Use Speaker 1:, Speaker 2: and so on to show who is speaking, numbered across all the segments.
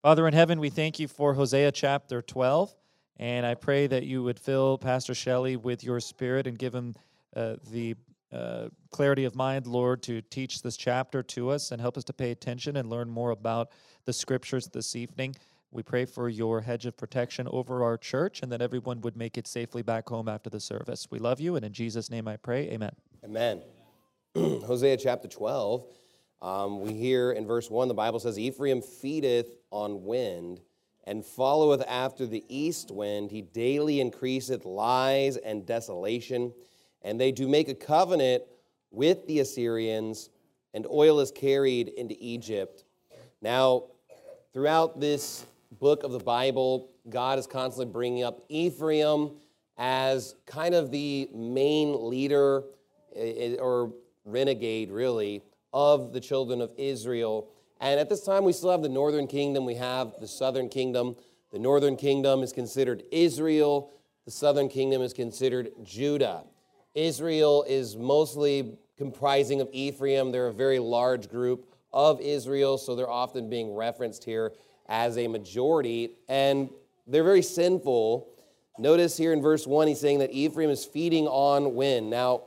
Speaker 1: Father in heaven, we thank you for Hosea chapter 12, and I pray that you would fill Pastor Shelley with your spirit and give him the clarity of mind, Lord, to teach this chapter to us and help us to pay attention and learn more about the scriptures this evening. We pray for your hedge of protection over our church and that everyone would make it safely back home after the service. We love you, and in Jesus' name I pray, amen.
Speaker 2: Amen. Hosea chapter 12. We hear in verse 1, the Bible says, Ephraim feedeth on wind, and followeth after the east wind. He daily increaseth lies and desolation. And they do make a covenant with the Assyrians, and oil is carried into Egypt. Now, throughout this book of the Bible, God is constantly bringing up Ephraim as kind of the main leader, or renegade, really, of the children of Israel. And at this time, we still have the northern kingdom. We have the southern kingdom. The northern kingdom is considered Israel. The southern kingdom is considered Judah. Israel is mostly comprising of Ephraim. They're a very large group of Israel, so they're often being referenced here as a majority. And they're very sinful. Notice here in verse 1, he's saying that Ephraim is feeding on wind. Now,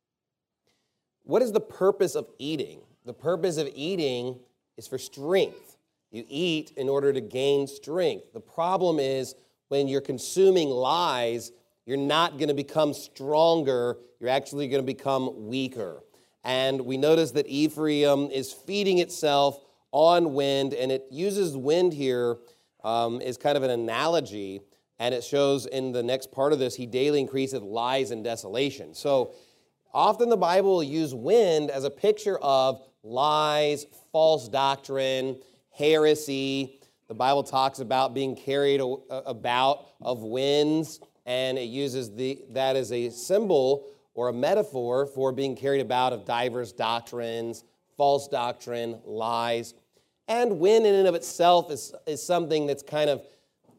Speaker 2: what is the purpose of eating? The purpose of eating is for strength. You eat in order to gain strength. The problem is when you're consuming lies, you're not going to become stronger. You're actually going to become weaker. And we notice that Ephraim is feeding itself on wind, and it uses wind here as kind of an analogy, and it shows in the next part of this, he daily increaseth lies and desolation. So often the Bible will use wind as a picture of lies, false doctrine, heresy. The Bible talks about being carried about of winds, and it uses that as a symbol or a metaphor for being carried about of diverse doctrines, false doctrine, lies. And wind in and of itself is something that's kind of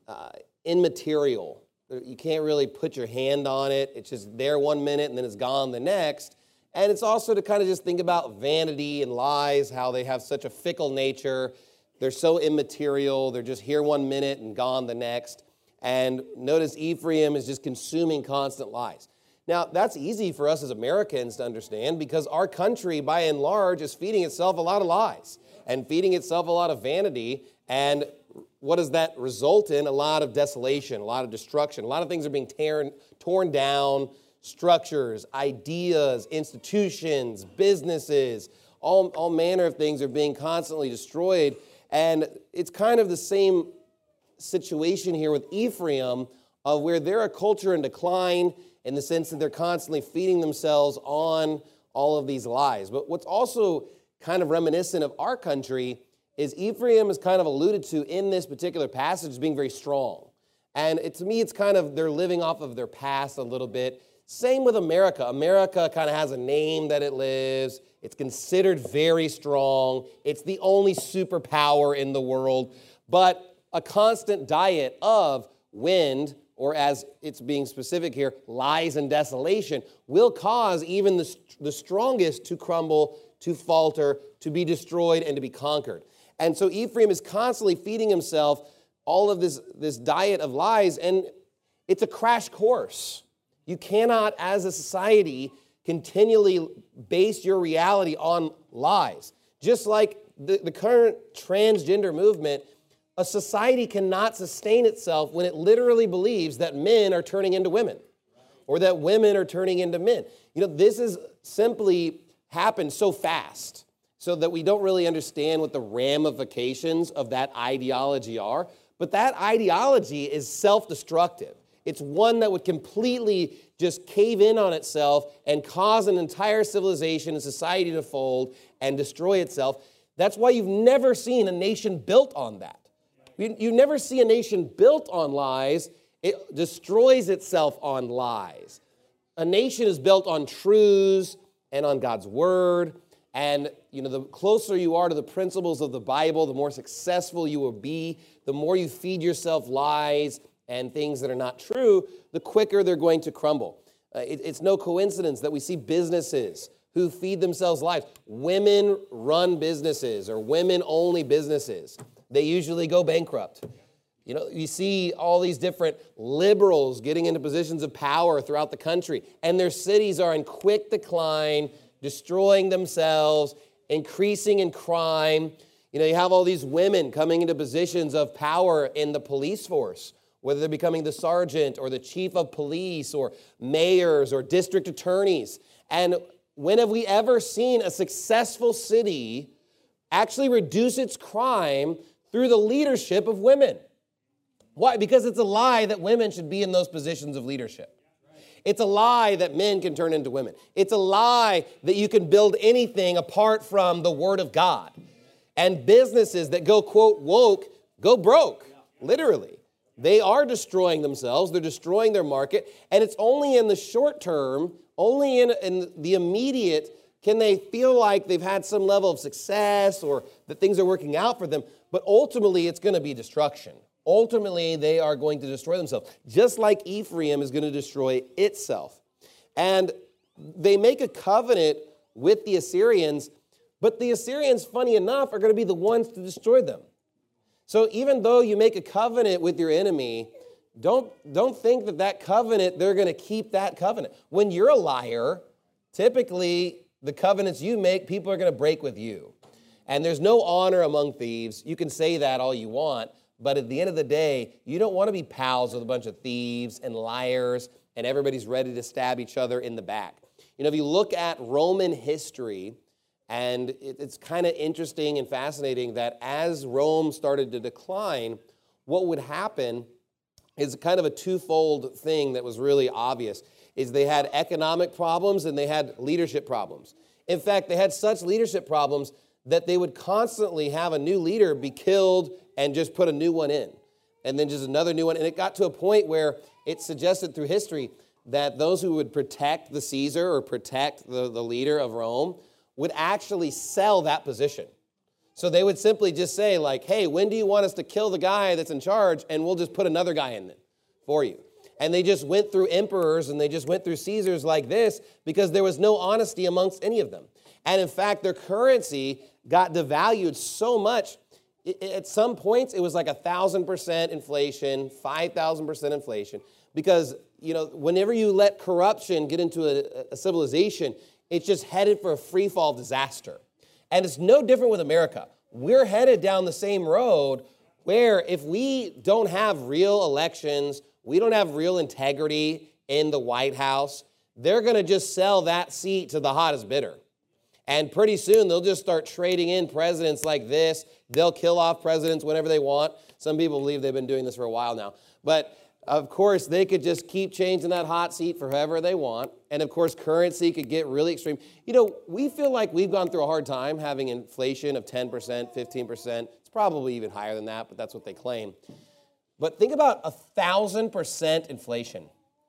Speaker 2: immaterial. You can't really put your hand on it. It's just there one minute and then it's gone the next. And it's also to kind of just think about vanity and lies, how they have such a fickle nature. They're so immaterial. They're just here one minute and gone the next. And notice Ephraim is just consuming constant lies. Now, that's easy for us as Americans to understand because our country, by and large, is feeding itself a lot of lies and feeding itself a lot of vanity. And what does that result in? A lot of desolation, a lot of destruction. A lot of things are being torn down, structures, ideas, institutions, businesses, all manner of things are being constantly destroyed. And it's kind of the same situation here with Ephraim of where they're a culture in decline in the sense that they're constantly feeding themselves on all of these lies. But what's also kind of reminiscent of our country is Ephraim is kind of alluded to in this particular passage as being very strong. And to me, it's kind of they're living off of their past a little bit. Same with America. America kind of has a name that it lives. It's considered very strong. It's the only superpower in the world. But a constant diet of wind, or as it's being specific here, lies and desolation, will cause even the strongest to crumble, to falter, to be destroyed, and to be conquered. And so Ephraim is constantly feeding himself all of this diet of lies, and it's a crash course. You cannot, as a society, continually base your reality on lies. Just like the current transgender movement, a society cannot sustain itself when it literally believes that men are turning into women or that women are turning into men. You know, this has simply happened so fast so that we don't really understand what the ramifications of that ideology are. But that ideology is self-destructive. It's one that would completely just cave in on itself and cause an entire civilization and society to fold and destroy itself. That's why you've never seen a nation built on that. You never see a nation built on lies. It destroys itself on lies. A nation is built on truths and on God's word. And, you know, the closer you are to the principles of the Bible, the more successful you will be. The more you feed yourself lies and things that are not true, the quicker they're going to crumble. It's no coincidence that we see businesses who feed themselves lies. Women run businesses or women-only businesses. they usually go bankrupt. You know, you see all these different liberals getting into positions of power throughout the country, and their cities are in quick decline, destroying themselves, increasing in crime. You know, you have all these women coming into positions of power in the police force, whether they're becoming the sergeant or the chief of police or mayors or district attorneys. And when have we ever seen a successful city actually reduce its crime through the leadership of women? Why? Because it's a lie that women should be in those positions of leadership. It's a lie that men can turn into women. It's a lie that you can build anything apart from the Word of God. And businesses that go, quote, woke, go broke, literally. They are destroying themselves. They're destroying their market. And it's only in the short term, only in the immediate, can they feel like they've had some level of success or that things are working out for them. But ultimately, it's going to be destruction. Ultimately, they are going to destroy themselves, just like Ephraim is going to destroy itself. And they make a covenant with the Assyrians, but the Assyrians, funny enough, are going to be the ones to destroy them. So even though you make a covenant with your enemy, don't think that covenant, they're going to keep that covenant. When you're a liar, typically the covenants you make, people are going to break with you. And there's no honor among thieves. You can say that all you want, but at the end of the day, you don't want to be pals with a bunch of thieves and liars and everybody's ready to stab each other in the back. You know, if you look at Roman history, and it's kind of interesting and fascinating that as Rome started to decline, what would happen is kind of a twofold thing that was really obvious, is they had economic problems and they had leadership problems. In fact, they had such leadership problems that they would constantly have a new leader be killed and just put a new one in, and then just another new one. And it got to a point where it suggested through history that those who would protect the Caesar or protect the leader of Rome would actually sell that position. So they would simply just say, like, hey, when do you want us to kill the guy that's in charge, and we'll just put another guy in for you. And they just went through emperors and they just went through Caesars like this because there was no honesty amongst any of them. And in fact, their currency got devalued so much. At some points, it was like 1,000% inflation, 5,000% inflation, because, you know, whenever you let corruption get into a civilization, it's just headed for a free fall disaster. And it's no different with America. We're headed down the same road where if we don't have real elections, we don't have real integrity in the White House, they're going to just sell that seat to the hottest bidder. And pretty soon, they'll just start trading in presidents like this. They'll kill off presidents whenever they want. Some people believe they've been doing this for a while now. But, of course, they could just keep changing that hot seat for whoever they want. And, of course, currency could get really extreme. You know, we feel like we've gone through a hard time having inflation of 10%, 15%. It's probably even higher than that, but that's what they claim. But think about 1,000% inflation.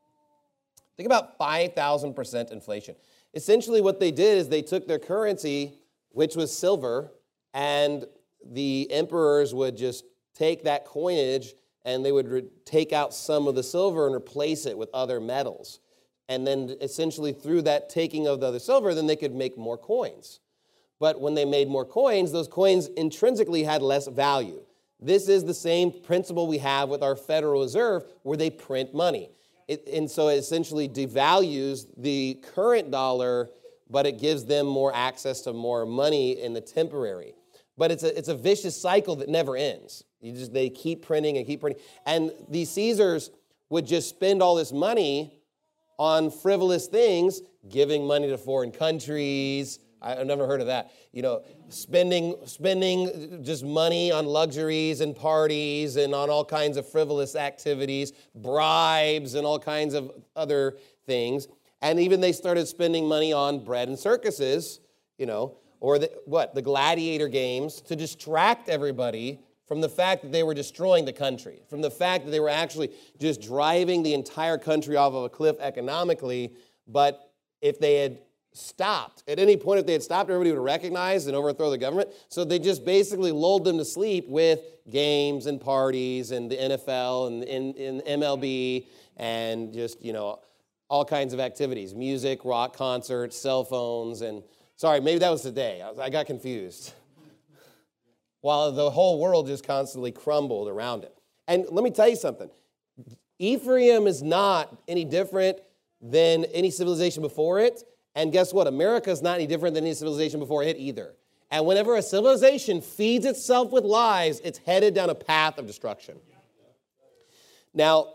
Speaker 2: Think about 5,000% inflation. Essentially what they did is they took their currency, which was silver, and the emperors would just take that coinage and they would take out some of the silver and replace it with other metals. And then essentially through that taking of the other silver, then they could make more coins. But when they made more coins, those coins intrinsically had less value. This is the same principle we have with our Federal Reserve where they print money. And so it essentially devalues the current dollar, but it gives them more access to more money in the temporary. But it's a vicious cycle that never ends. They keep printing and keep printing. And these Caesars would just spend all this money on frivolous things, giving money to foreign countries. I've never heard of that. You know, spending just money on luxuries and parties and on all kinds of frivolous activities, bribes and all kinds of other things. And even they started spending money on bread and circuses, you know, or the gladiator games to distract everybody from the fact that they were destroying the country, from the fact that they were actually just driving the entire country off of a cliff economically. But if they had stopped, at any point if they had stopped, everybody would recognize and overthrow the government. So they just basically lulled them to sleep with games and parties and the NFL and in MLB and just, you know, all kinds of activities, music, rock concerts, cell phones, and sorry, maybe that was today. I got confused. while the whole world just constantly crumbled around it. And let me tell you something. Ephraim is not any different than any civilization before it. And guess what? America is not any different than any civilization before it either. And whenever a civilization feeds itself with lies, it's headed down a path of destruction. Now,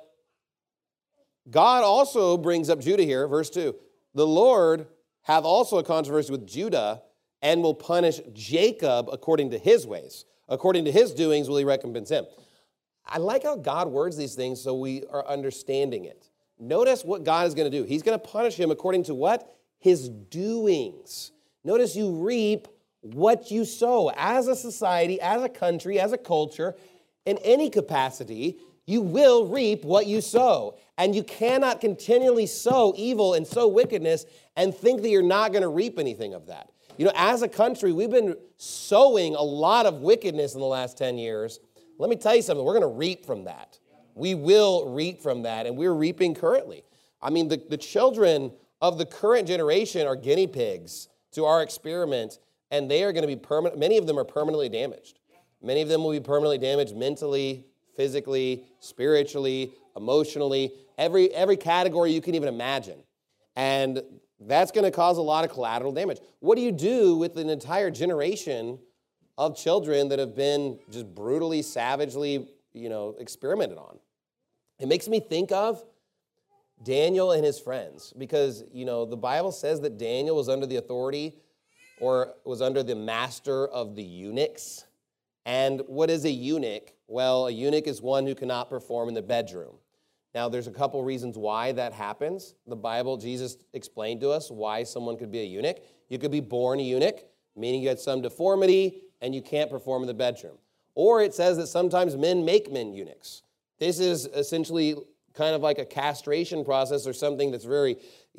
Speaker 2: God also brings up Judah here, verse 2. The Lord hath also a controversy with Judah and will punish Jacob according to his ways. According to his doings will he recompense him. I like how God words these things so we are understanding it. Notice what God is going to do. He's going to punish him according to what? His doings. Notice you reap what you sow. As a society, as a country, as a culture, in any capacity, you will reap what you sow. And you cannot continually sow evil and sow wickedness and think that you're not going to reap anything of that. You know, as a country, we've been sowing a lot of wickedness in the last 10 years. Let me tell you something. We're going to reap from that. We will reap from that, and we're reaping currently. I mean, the children of the current generation are guinea pigs to our experiment, and they are going to be permanent. Many of them are permanently damaged. Many of them will be permanently damaged mentally, physically, spiritually, emotionally, every category you can even imagine. And that's going to cause a lot of collateral damage. What do you do with an entire generation of children that have been just brutally, savagely, experimented on? It makes me think of Daniel and his friends because, the Bible says that Daniel was under the authority or was under the master of the eunuchs. And what is a eunuch? Well, a eunuch is one who cannot perform in the bedroom. Now, there's a couple reasons why that happens. The Bible, Jesus explained to us why someone could be a eunuch. You could be born a eunuch, meaning you had some deformity and you can't perform in the bedroom. Or it says that sometimes men make men eunuchs. This is essentially kind of like a castration process or something that's very,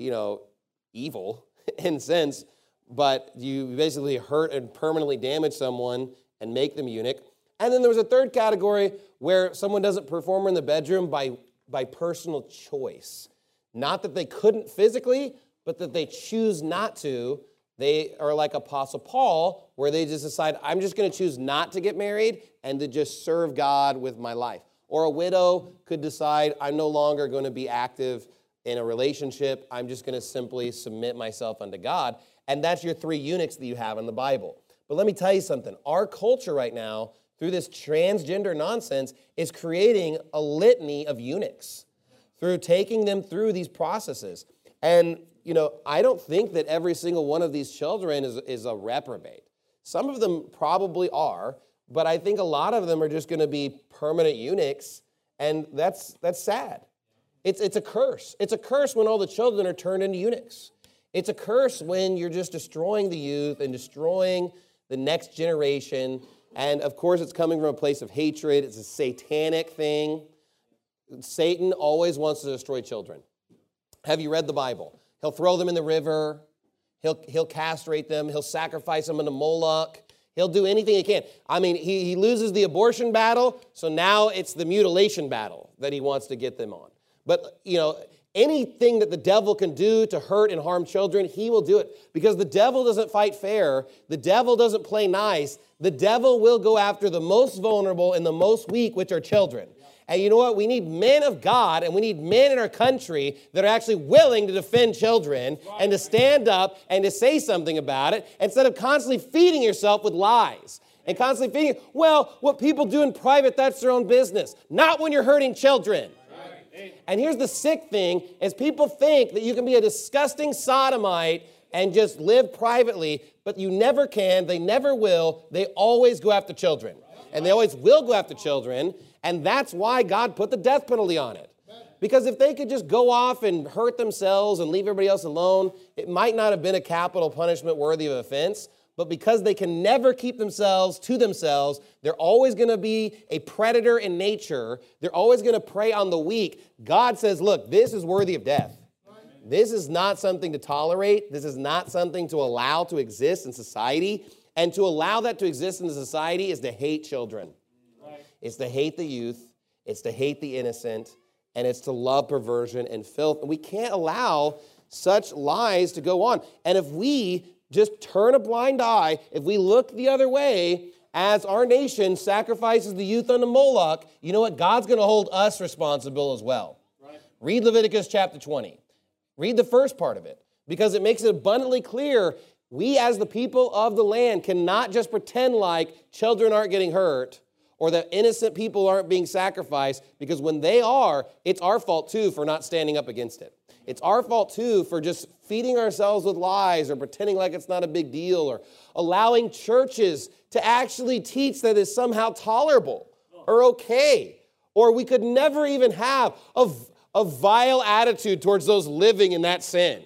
Speaker 2: evil in sense, but you basically hurt and permanently damage someone and make them eunuch. And then there was a third category where someone doesn't perform in the bedroom by personal choice. Not that they couldn't physically, but that they choose not to. They are like Apostle Paul, where they just decide, I'm just going to choose not to get married and to just serve God with my life. Or a widow could decide, I'm no longer going to be active in a relationship. I'm just going to simply submit myself unto God. And that's your three eunuchs that you have in the Bible. But let me tell you something. Our culture right now, through this transgender nonsense, is creating a litany of eunuchs through taking them through these processes. And, I don't think that every single one of these children is a reprobate. Some of them probably are, but I think a lot of them are just going to be permanent eunuchs, and that's sad. It's a curse. It's a curse when all the children are turned into eunuchs. It's a curse when you're just destroying the youth and destroying the next generation. And, of course, it's coming from a place of hatred. It's a satanic thing. Satan always wants to destroy children. Have you read the Bible? He'll throw them in the river. He'll castrate them. He'll sacrifice them into Moloch. He'll do anything he can. I mean, he loses the abortion battle, so now it's the mutilation battle that he wants to get them on. But, anything that the devil can do to hurt and harm children, he will do it. Because the devil doesn't fight fair. The devil doesn't play nice. The devil will go after the most vulnerable and the most weak, which are children. And you know what? We need men of God and we need men in our country that are actually willing to defend children and to stand up and to say something about it instead of constantly feeding yourself with lies and constantly feeding, well, what people do in private, that's their own business. Not when you're hurting children. And here's the sick thing, is people think that you can be a disgusting sodomite and just live privately, but you never can, they never will, they always go after children. And they always will go after children, and that's why God put the death penalty on it. Because if they could just go off and hurt themselves and leave everybody else alone, it might not have been a capital punishment worthy of offense, but because they can never keep themselves to themselves, they're always going to be a predator in nature. They're always going to prey on the weak. God says, look, this is worthy of death. This is not something to tolerate. This is not something to allow to exist in society. And to allow that to exist in society is to hate children. It's to hate the youth. It's to hate the innocent. And it's to love perversion and filth. And we can't allow such lies to go on. And if we just turn a blind eye, if we look the other way as our nation sacrifices the youth unto Moloch, you know what? God's going to hold us responsible as well. Right. Read Leviticus chapter 20. Read the first part of it, because it makes it abundantly clear we as the people of the land cannot just pretend like children aren't getting hurt or that innocent people aren't being sacrificed, because when they are, it's our fault too for not standing up against it. It's our fault too for just feeding ourselves with lies or pretending like it's not a big deal or allowing churches to actually teach that it's somehow tolerable or okay. Or we could never even have a vile attitude towards those living in that sin.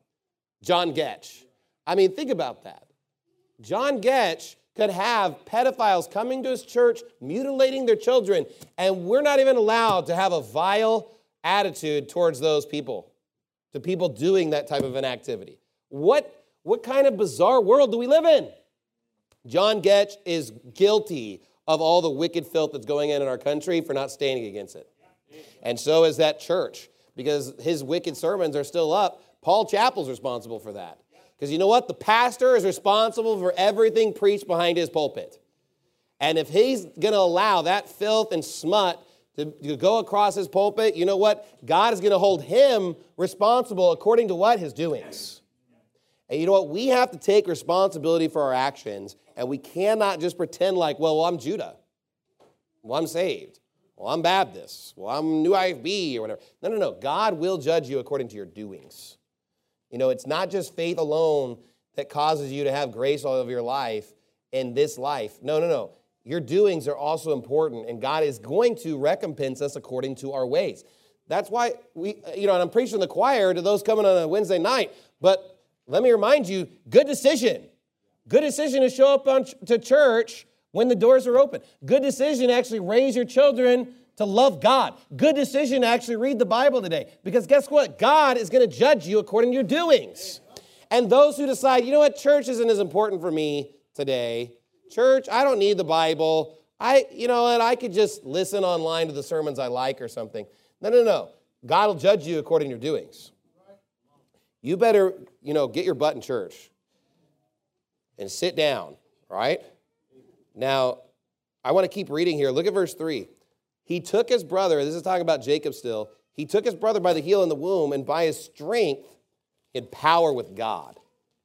Speaker 2: John Getch. I mean, think about that. John Getch could have pedophiles coming to his church, mutilating their children, and we're not even allowed to have a vile attitude towards those people, to people doing that type of an activity. What kind of bizarre world do we live in? John Getch is guilty of all the wicked filth that's going on in our country for not standing against it. And so is that church, because his wicked sermons are still up. Paul Chappell's responsible for that. Because you know what? The pastor is responsible for everything preached behind his pulpit. And if he's going to allow that filth and smut to go across his pulpit, you know what? God is going to hold him responsible according to what? His doings. And you know what? We have to take responsibility for our actions, and we cannot just pretend like, well, I'm Judah. Well, I'm saved. Well, I'm Baptist. Well, I'm New IFB or whatever. No. God will judge you according to your doings. You know, it's not just faith alone that causes you to have grace all over your life in this life. No. Your doings are also important, and God is going to recompense us according to our ways. That's why and I'm preaching the choir to those coming on a Wednesday night, but let me remind you, good decision. Good decision to show up to church when the doors are open. Good decision to actually raise your children to love God. Good decision to actually read the Bible today. Because guess what? God is going to judge you according to your doings. And those who decide, you know what, church isn't as important for me today. Church, I don't need the Bible. I could just listen online to the sermons I like or something. No. God will judge you according to your doings. You better, get your butt in church and sit down, all right? Now, I want to keep reading here. Look at verse 3. He took his brother, this is talking about Jacob still, he took his brother by the heel in the womb, and by his strength he had power with God.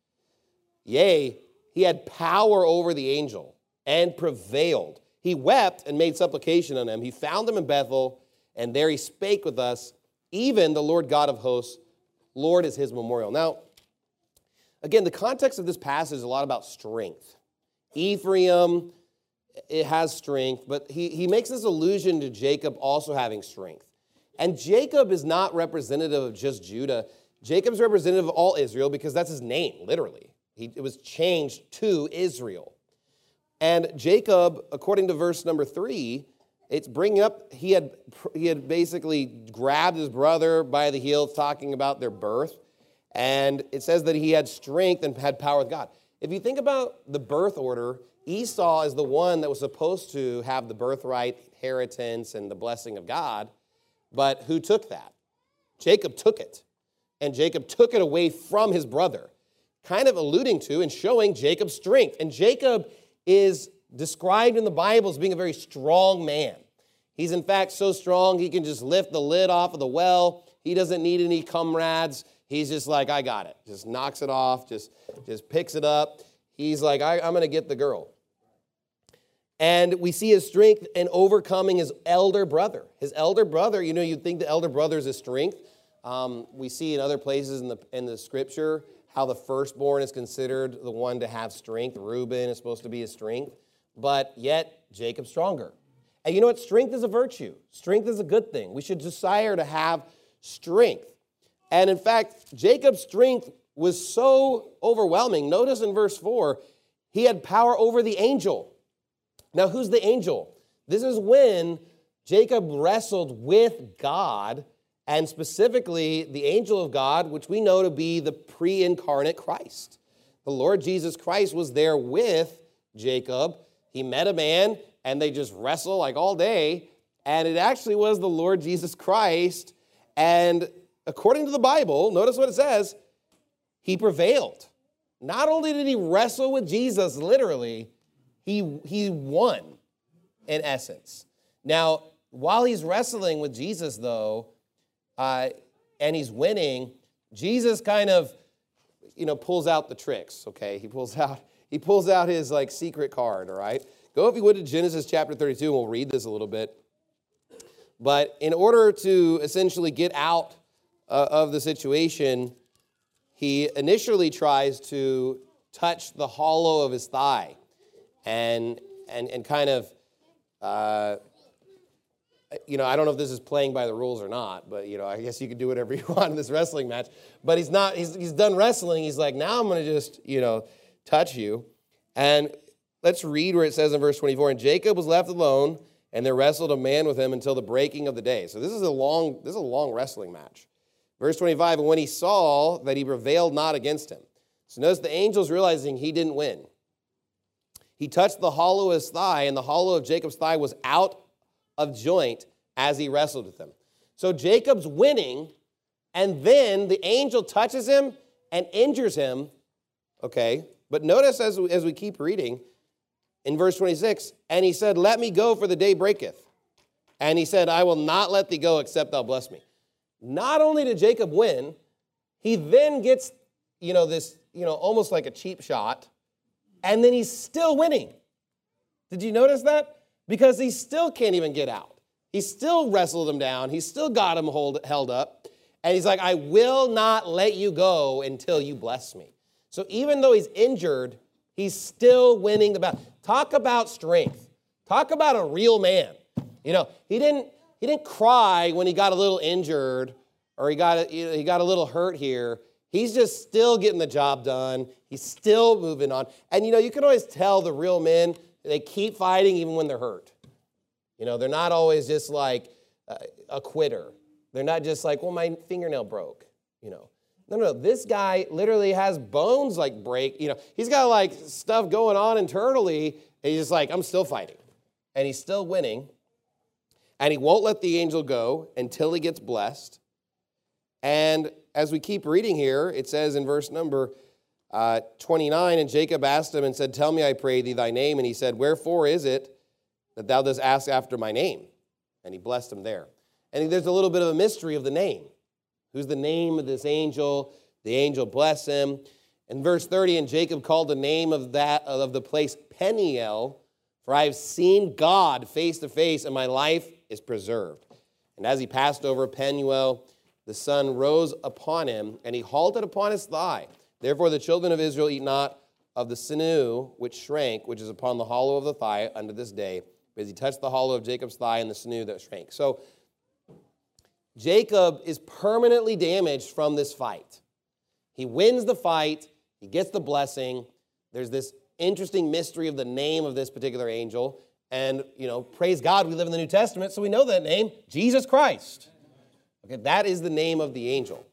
Speaker 2: Yea, he had power over the angel and prevailed. He wept and made supplication on him. He found him in Bethel, and there he spake with us, even the Lord God of hosts. Lord is his memorial. Now, again, the context of this passage is a lot about strength. Ephraim, it has strength, but he makes this allusion to Jacob also having strength. And Jacob is not representative of just Judah. Jacob's representative of all Israel because that's his name, literally. It was changed to Israel. And Jacob, according to verse number 3, it's bringing up, he had basically grabbed his brother by the heels, talking about their birth. And it says that he had strength and had power with God. If you think about the birth order, Esau is the one that was supposed to have the birthright, inheritance, and the blessing of God. But who took that? Jacob took it. And Jacob took it away from his brother, kind of alluding to and showing Jacob's strength. And Jacob is described in the Bible as being a very strong man. He's in fact so strong he can just lift the lid off of the well. He doesn't need any comrades. He's just like, I got it. Just knocks it off, just picks it up. He's like, I'm going to get the girl. And we see his strength in overcoming his elder brother. His elder brother, you'd think the elder brother is his strength. We see in other places in the scripture how the firstborn is considered the one to have strength. Reuben is supposed to be his strength. But yet, Jacob's stronger. And you know what? Strength is a virtue. Strength is a good thing. We should desire to have strength. And in fact, Jacob's strength was so overwhelming. Notice in verse 4, he had power over the angel. Now, who's the angel? This is when Jacob wrestled with God, and specifically the angel of God, which we know to be the pre-incarnate Christ. The Lord Jesus Christ was there with Jacob. He met a man, and they just wrestle like all day, and it actually was the Lord Jesus Christ. And according to the Bible, notice what it says, he prevailed. Not only did he wrestle with Jesus, literally, he won, in essence. Now, while he's wrestling with Jesus, though, and he's winning, Jesus kind of, pulls out the tricks, okay? He pulls out his, secret card, all right? Go, if you would, to Genesis chapter 32, and we'll read this a little bit. But in order to essentially get out of the situation, he initially tries to touch the hollow of his thigh and kind of, I don't know if this is playing by the rules or not, but, I guess you could do whatever you want in this wrestling match. But he's done wrestling. He's like, now I'm going to just, touch you. And let's read where it says in verse 24, and Jacob was left alone, and there wrestled a man with him until the breaking of the day. So this is a long wrestling match. Verse 25, and when he saw that he prevailed not against him. So notice the angel's realizing he didn't win. He touched the hollow of his thigh, and the hollow of Jacob's thigh was out of joint as he wrestled with him. So Jacob's winning, and then the angel touches him and injures him. Okay, but notice as we keep reading, in verse 26, and he said, let me go, for the day breaketh. And he said, I will not let thee go, except thou bless me. Not only did Jacob win, he then gets, this, almost like a cheap shot, and then he's still winning. Did you notice that? Because he still can't even get out. He still wrestled him down. He still got him held up. And he's like, I will not let you go until you bless me. So even though he's injured, he's still winning the battle. Talk about strength. Talk about a real man. He didn't cry when he got a little injured or he got a little hurt here. He's just still getting the job done. He's still moving on. And you can always tell the real men, they keep fighting even when they're hurt. They're not always just like a quitter. They're not just like, well, my fingernail broke, No, this guy literally has bones break. He's got stuff going on internally, and he's just like, I'm still fighting. And he's still winning. And he won't let the angel go until he gets blessed. And as we keep reading here, it says in verse number 29, and Jacob asked him and said, tell me, I pray thee, thy name. And he said, wherefore is it that thou dost ask after my name? And he blessed him there. And there's a little bit of a mystery of the name. Who's the name of this angel? The angel blessed him. In verse 30, and Jacob called the name of the place Peniel, for I have seen God face to face, and my life is preserved. And as he passed over Penuel, the sun rose upon him, and he halted upon his thigh. Therefore the children of Israel eat not of the sinew which shrank, which is upon the hollow of the thigh unto this day, because he touched the hollow of Jacob's thigh and the sinew that shrank. So Jacob is permanently damaged from this fight. He wins the fight. He gets the blessing. There's this interesting mystery of the name of this particular angel. And, praise God, we live in the New Testament, so we know that name, Jesus Christ. Okay, that is the name of the angel.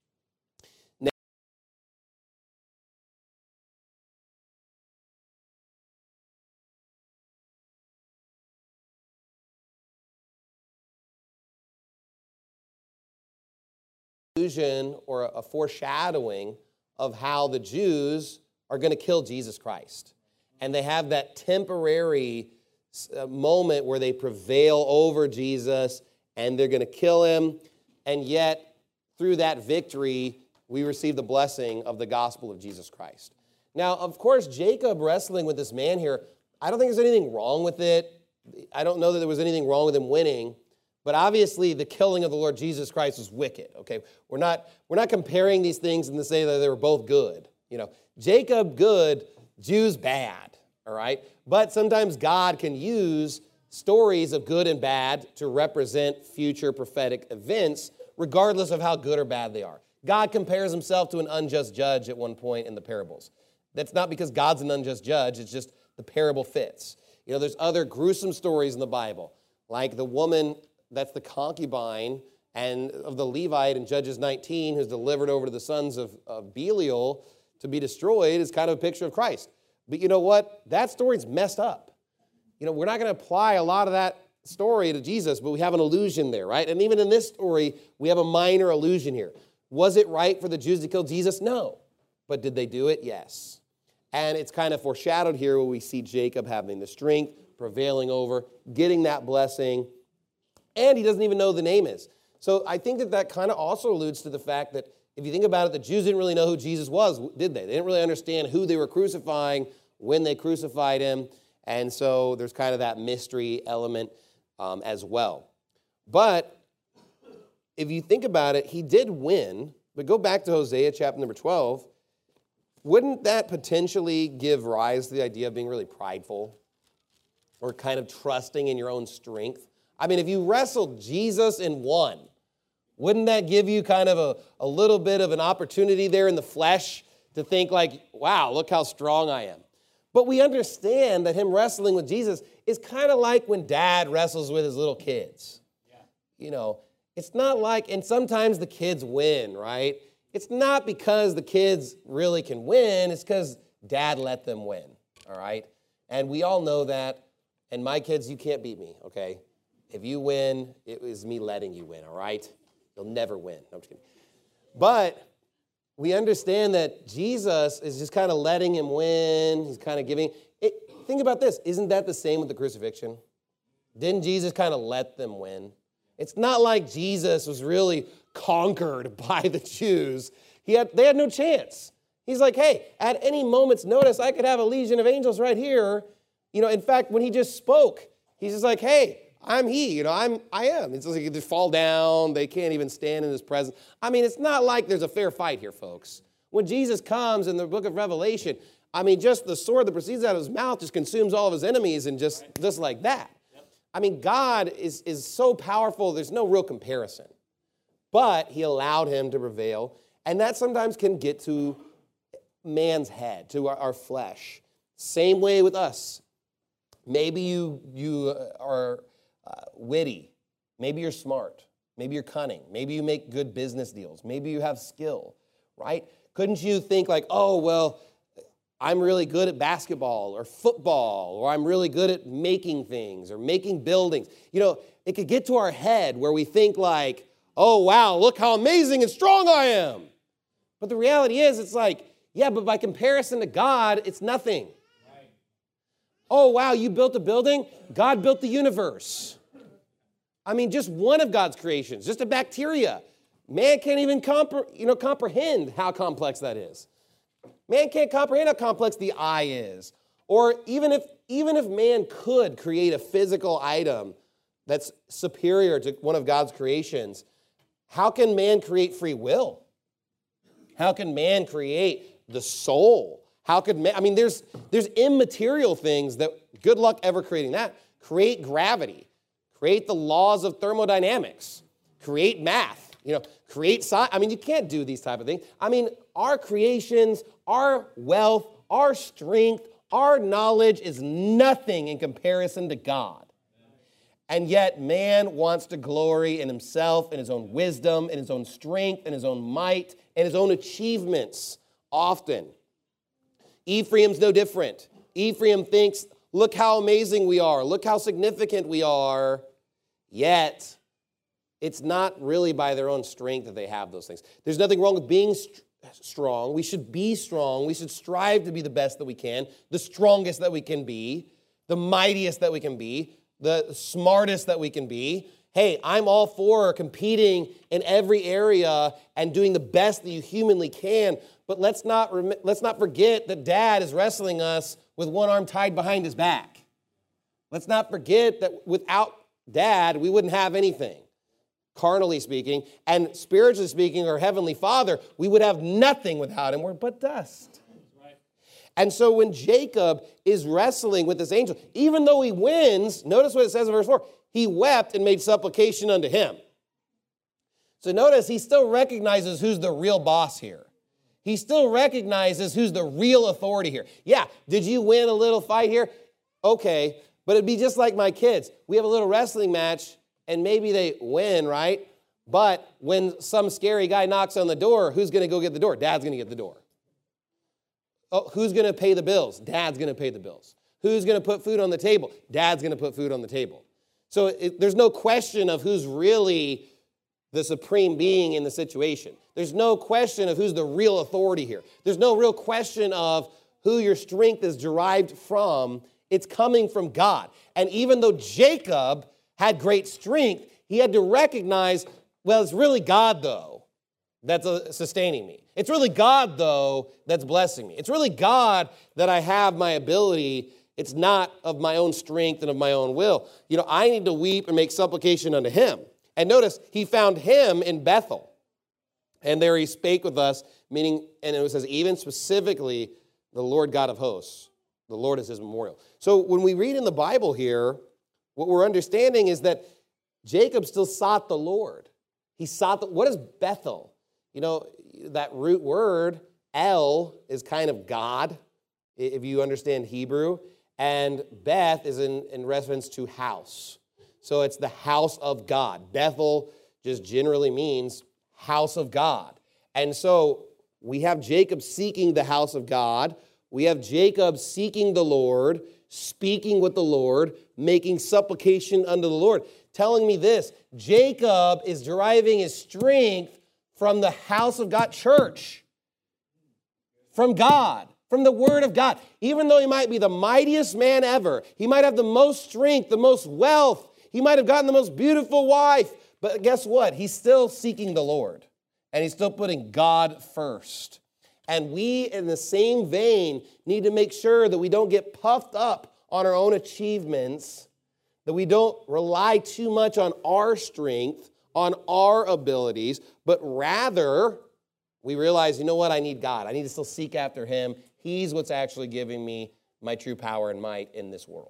Speaker 2: Or a foreshadowing of how the Jews are going to kill Jesus Christ. And they have that temporary moment where they prevail over Jesus and they're going to kill him. And yet, through that victory, we receive the blessing of the gospel of Jesus Christ. Now, of course, Jacob wrestling with this man here, I don't think there's anything wrong with it. I don't know that there was anything wrong with him winning. But obviously, the killing of the Lord Jesus Christ was wicked. Okay, we're not comparing these things and to say that they were both good. Jacob good, Jews bad. All right, but sometimes God can use stories of good and bad to represent future prophetic events, regardless of how good or bad they are. God compares himself to an unjust judge at one point in the parables. That's not because God's an unjust judge. It's just the parable fits. There's other gruesome stories in the Bible, like the woman that's the concubine and of the Levite in Judges 19, who's delivered over to the sons of Belial to be destroyed, is kind of a picture of Christ. But you know what? That story's messed up. We're not going to apply a lot of that story to Jesus, but we have an allusion there, right? And even in this story, we have a minor allusion here. Was it right for the Jews to kill Jesus? No. But did they do it? Yes. And it's kind of foreshadowed here where we see Jacob having the strength, prevailing over, getting that blessing, and he doesn't even know who the name is. So I think that kind of also alludes to the fact that if you think about it, the Jews didn't really know who Jesus was, did they? They didn't really understand who they were crucifying when they crucified him. And so there's kind of that mystery element as well. But if you think about it, he did win. But go back to Hosea chapter number 12. Wouldn't that potentially give rise to the idea of being really prideful or kind of trusting in your own strength? I mean, if you wrestled Jesus and won, wouldn't that give you kind of a little bit of an opportunity there in the flesh to think like, wow, look how strong I am? But we understand that him wrestling with Jesus is kind of like when dad wrestles with his little kids. Yeah. You know, it's not like, and sometimes the kids win, right? It's not because the kids really can win, it's because dad let them win, all right? And we all know that, and my kids, you can't beat me, okay? If you win, it was me letting you win, all right? You'll never win. No, I'm just kidding. But we understand that Jesus is just kind of letting him win. He's kind of giving it. Think about this. Isn't that the same with the crucifixion? Didn't Jesus kind of let them win? It's not like Jesus was really conquered by the Jews. They had no chance. He's like, hey, at any moment's notice, I could have a legion of angels right here. You know, in fact, when he just spoke, he's just like, hey, I'm he, I am. It's like they just fall down. They can't even stand in his presence. I mean, it's not like there's a fair fight here, folks. When Jesus comes in the book of Revelation, I mean, just the sword that proceeds out of his mouth just consumes all of his enemies and just like that. Yep. I mean, God is so powerful, there's no real comparison. But he allowed him to prevail, and that sometimes can get to man's head, to our flesh. Same way with us. Maybe you are witty. Maybe you're smart. Maybe you're cunning. Maybe you make good business deals. Maybe you have skill, right? Couldn't you think like, oh, well, I'm really good at basketball or football, or I'm really good at making things or making buildings. You know, it could get to our head where we think like, oh, wow, look how amazing and strong I am. But the reality is, it's like, yeah, but by comparison to God, it's nothing. Oh, wow, you built a building? God built the universe. I mean, just one of God's creations, just a bacteria. Man can't even comprehend how complex that is. Man can't comprehend how complex the eye is. Or even if man could create a physical item that's superior to one of God's creations, how can man create free will? How can man create the soul? How could man, I mean, there's immaterial things that, good luck ever creating that. Create gravity. Create the laws of thermodynamics. Create math. Create science. I mean, you can't do these type of things. I mean, our creations, our wealth, our strength, our knowledge is nothing in comparison to God. And yet man wants to glory in himself, in his own wisdom, in his own strength, in his own might, in his own achievements often. Ephraim's no different. Ephraim thinks, look how amazing we are. Look how significant we are. Yet, it's not really by their own strength that they have those things. There's nothing wrong with being strong. We should be strong. We should strive to be the best that we can, the strongest that we can be, the mightiest that we can be, the smartest that we can be. Hey, I'm all for competing in every area and doing the best that you humanly can. But let's not forget that Dad is wrestling us with one arm tied behind his back. Let's not forget that without Dad, we wouldn't have anything, carnally speaking. And spiritually speaking, our Heavenly Father, we would have nothing without him. We're but dust. Right. And so when Jacob is wrestling with this angel, even though he wins, notice what it says in verse 4, he wept and made supplication unto him. So notice he still recognizes who's the real boss here. He still recognizes who's the real authority here. Yeah, did you win a little fight here? Okay, but it'd be just like my kids. We have a little wrestling match, and maybe they win, right? But when some scary guy knocks on the door, who's going to go get the door? Dad's going to get the door. Oh, who's going to pay the bills? Dad's going to pay the bills. Who's going to put food on the table? Dad's going to put food on the table. So there's no question of who's really the supreme being in the situation. There's no question of who's the real authority here. There's no real question of who your strength is derived from. It's coming from God. And even though Jacob had great strength, he had to recognize, well, it's really God, though, that's sustaining me. It's really God, though, that's blessing me. It's really God that I have my ability. It's not of my own strength and of my own will. I need to weep and make supplication unto him. And notice, he found him in Bethel. And there he spake with us, meaning, and it says, even specifically, the Lord God of hosts. The Lord is his memorial. So when we read in the Bible here, what we're understanding is that Jacob still sought the Lord. He sought what is Bethel? That root word, El, is kind of God, if you understand Hebrew. And Beth is in reference to house. So it's the house of God. Bethel just generally means house of God. And so we have Jacob seeking the house of God. We have Jacob seeking the Lord, speaking with the Lord, making supplication unto the Lord, telling me this: Jacob is deriving his strength from the house of God, church, from God, from the word of God. Even though he might be the mightiest man ever, he might have the most strength, the most wealth, he might have gotten the most beautiful wife, but guess what? He's still seeking the Lord, and he's still putting God first. And we, in the same vein, need to make sure that we don't get puffed up on our own achievements, that we don't rely too much on our strength, on our abilities, but rather we realize, I need God. I need to still seek after him. He's what's actually giving me my true power and might in this world.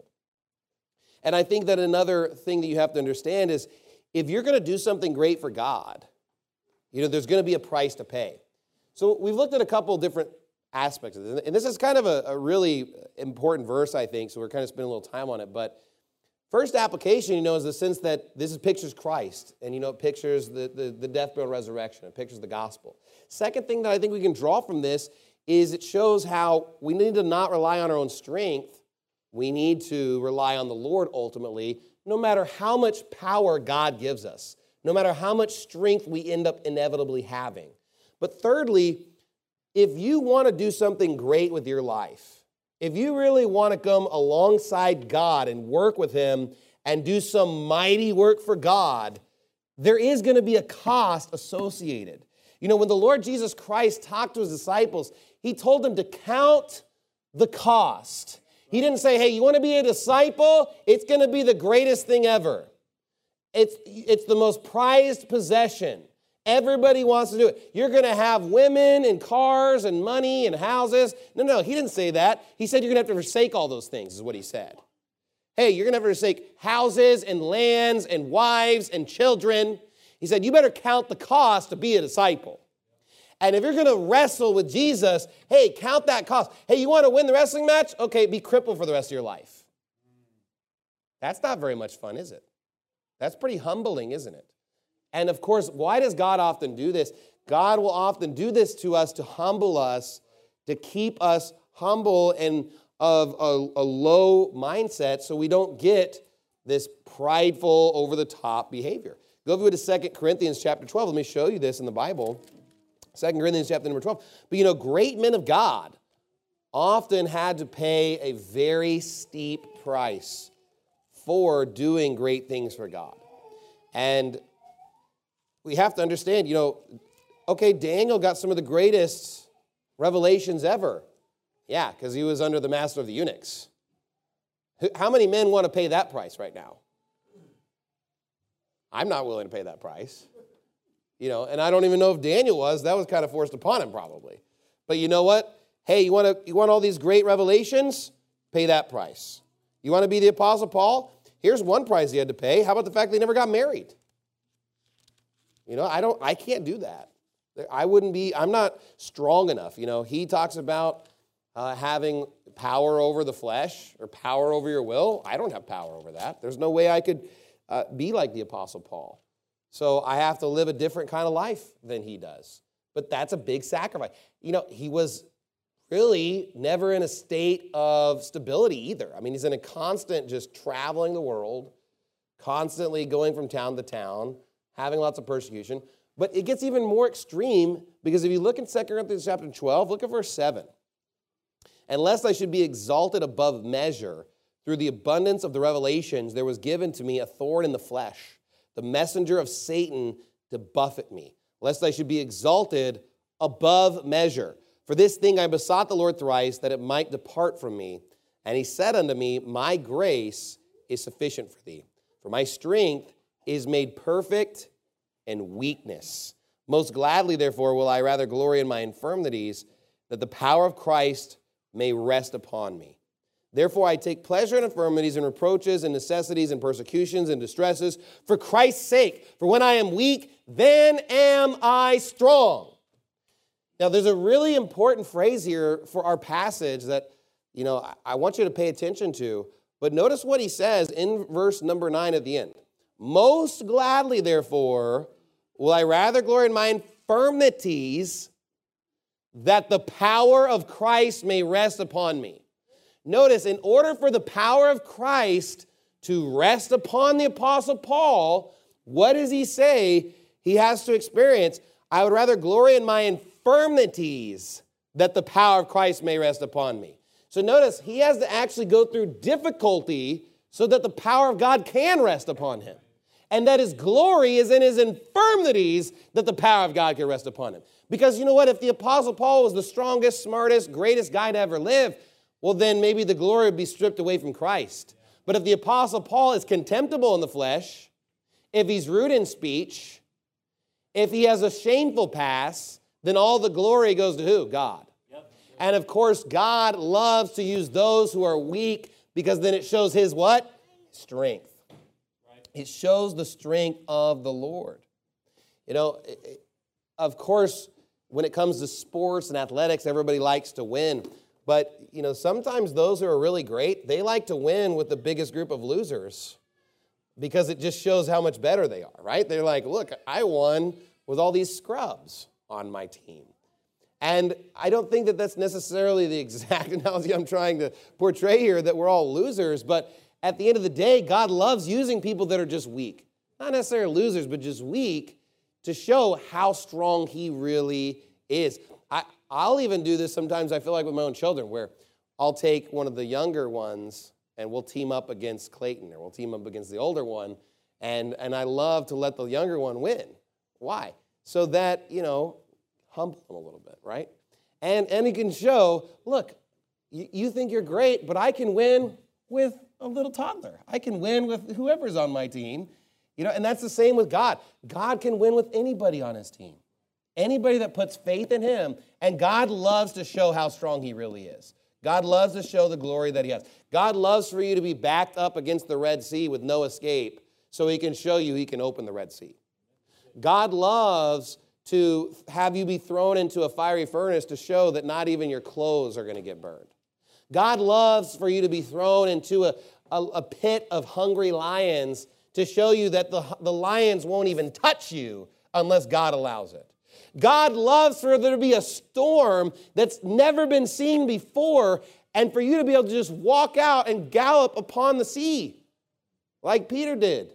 Speaker 2: And I think that another thing that you have to understand is if you're going to do something great for God, there's going to be a price to pay. So we've looked at a couple different aspects of this. And this is kind of a really important verse, I think, so we're kind of spending a little time on it. But first application, is the sense that this pictures Christ. And, it pictures the death, burial, resurrection. It pictures the gospel. Second thing that I think we can draw from this is it shows how we need to not rely on our own strength. We need to rely on the Lord ultimately, no matter how much power God gives us, no matter how much strength we end up inevitably having. But thirdly, if you want to do something great with your life, if you really want to come alongside God and work with him and do some mighty work for God, there is going to be a cost associated. When the Lord Jesus Christ talked to his disciples, he told them to count the cost. He didn't say, hey, you want to be a disciple? It's going to be the greatest thing ever. It's the most prized possession. Everybody wants to do it. You're going to have women and cars and money and houses. No, he didn't say that. He said you're going to have to forsake all those things, is what he said. Hey, you're going to have to forsake houses and lands and wives and children. He said, you better count the cost to be a disciple. And if you're going to wrestle with Jesus, hey, count that cost. Hey, you want to win the wrestling match? Okay, be crippled for the rest of your life. That's not very much fun, is it? That's pretty humbling, isn't it? And of course, why does God often do this? God will often do this to us to humble us, to keep us humble and of a low mindset so we don't get this prideful, over-the-top behavior. Go over to 2 Corinthians chapter 12. Let me show you this in the Bible. 2 Corinthians chapter number 12. But great men of God often had to pay a very steep price for doing great things for God. And we have to understand, okay, Daniel got some of the greatest revelations ever. Yeah, because he was under the master of the eunuchs. How many men want to pay that price right now? I'm not willing to pay that price. And I don't even know if Daniel was. That was kind of forced upon him probably. But you know what? Hey, you want all these great revelations? Pay that price. You want to be the Apostle Paul? Here's one price he had to pay. How about the fact that he never got married? I can't do that. I'm not strong enough. He talks about having power over the flesh or power over your will. I don't have power over that. There's no way I could be like the Apostle Paul. So I have to live a different kind of life than he does. But that's a big sacrifice. He was really never in a state of stability either. I mean, he's in a constant just traveling the world, constantly going from town to town, having lots of persecution. But it gets even more extreme because if you look in 2 Corinthians chapter 12, look at verse 7. And lest I should be exalted above measure, through the abundance of the revelations, there was given to me a thorn in the flesh, the messenger of Satan to buffet me, lest I should be exalted above measure. For this thing I besought the Lord thrice, that it might depart from me. And he said unto me, my grace is sufficient for thee, for my strength is made perfect in weakness. Most gladly, therefore, will I rather glory in my infirmities, that the power of Christ may rest upon me. Therefore, I take pleasure in infirmities and reproaches and necessities and persecutions and distresses for Christ's sake. For when I am weak, then am I strong. Now, there's a really important phrase here for our passage that, I want you to pay attention to. But notice what he says in verse number 9 at the end. Most gladly, therefore, will I rather glory in my infirmities, that the power of Christ may rest upon me. Notice, in order for the power of Christ to rest upon the Apostle Paul, what does he say he has to experience? I would rather glory in my infirmities, that the power of Christ may rest upon me. So notice, he has to actually go through difficulty so that the power of God can rest upon him. And that his glory is in his infirmities, that the power of God can rest upon him. Because you know what? If the Apostle Paul was the strongest, smartest, greatest guy to ever live, well, then maybe the glory would be stripped away from Christ. But if the Apostle Paul is contemptible in the flesh, if he's rude in speech, if he has a shameful past, then all the glory goes to who? God. And of course, God loves to use those who are weak, because then it shows his what? Strength. It shows the strength of the Lord. Of course, when it comes to sports and athletics, everybody likes to win. But, sometimes those who are really great, they like to win with the biggest group of losers, because it just shows how much better they are, right? They're like, look, I won with all these scrubs on my team. And I don't think that that's necessarily the exact analogy I'm trying to portray here, that we're all losers. But at the end of the day, God loves using people that are just weak. Not necessarily losers, but just weak, to show how strong he really is. I'll even do this sometimes, I feel like, with my own children, where I'll take one of the younger ones and we'll team up against Clayton, or we'll team up against the older one. And I love to let the younger one win. Why? So that, humble them a little bit, right? And he can show, look, you think you're great, but I can win with a little toddler. I can win with whoever's on my team. And that's the same with God. God can win with anybody on his team. Anybody that puts faith in him. And God loves to show how strong he really is. God loves to show the glory that he has. God loves for you to be backed up against the Red Sea with no escape, so he can show you he can open the Red Sea. God loves to have you be thrown into a fiery furnace to show that not even your clothes are going to get burned. God loves for you to be thrown into a pit of hungry lions to show you that the lions won't even touch you unless God allows it. God loves for there to be a storm that's never been seen before, and for you to be able to just walk out and gallop upon the sea like Peter did.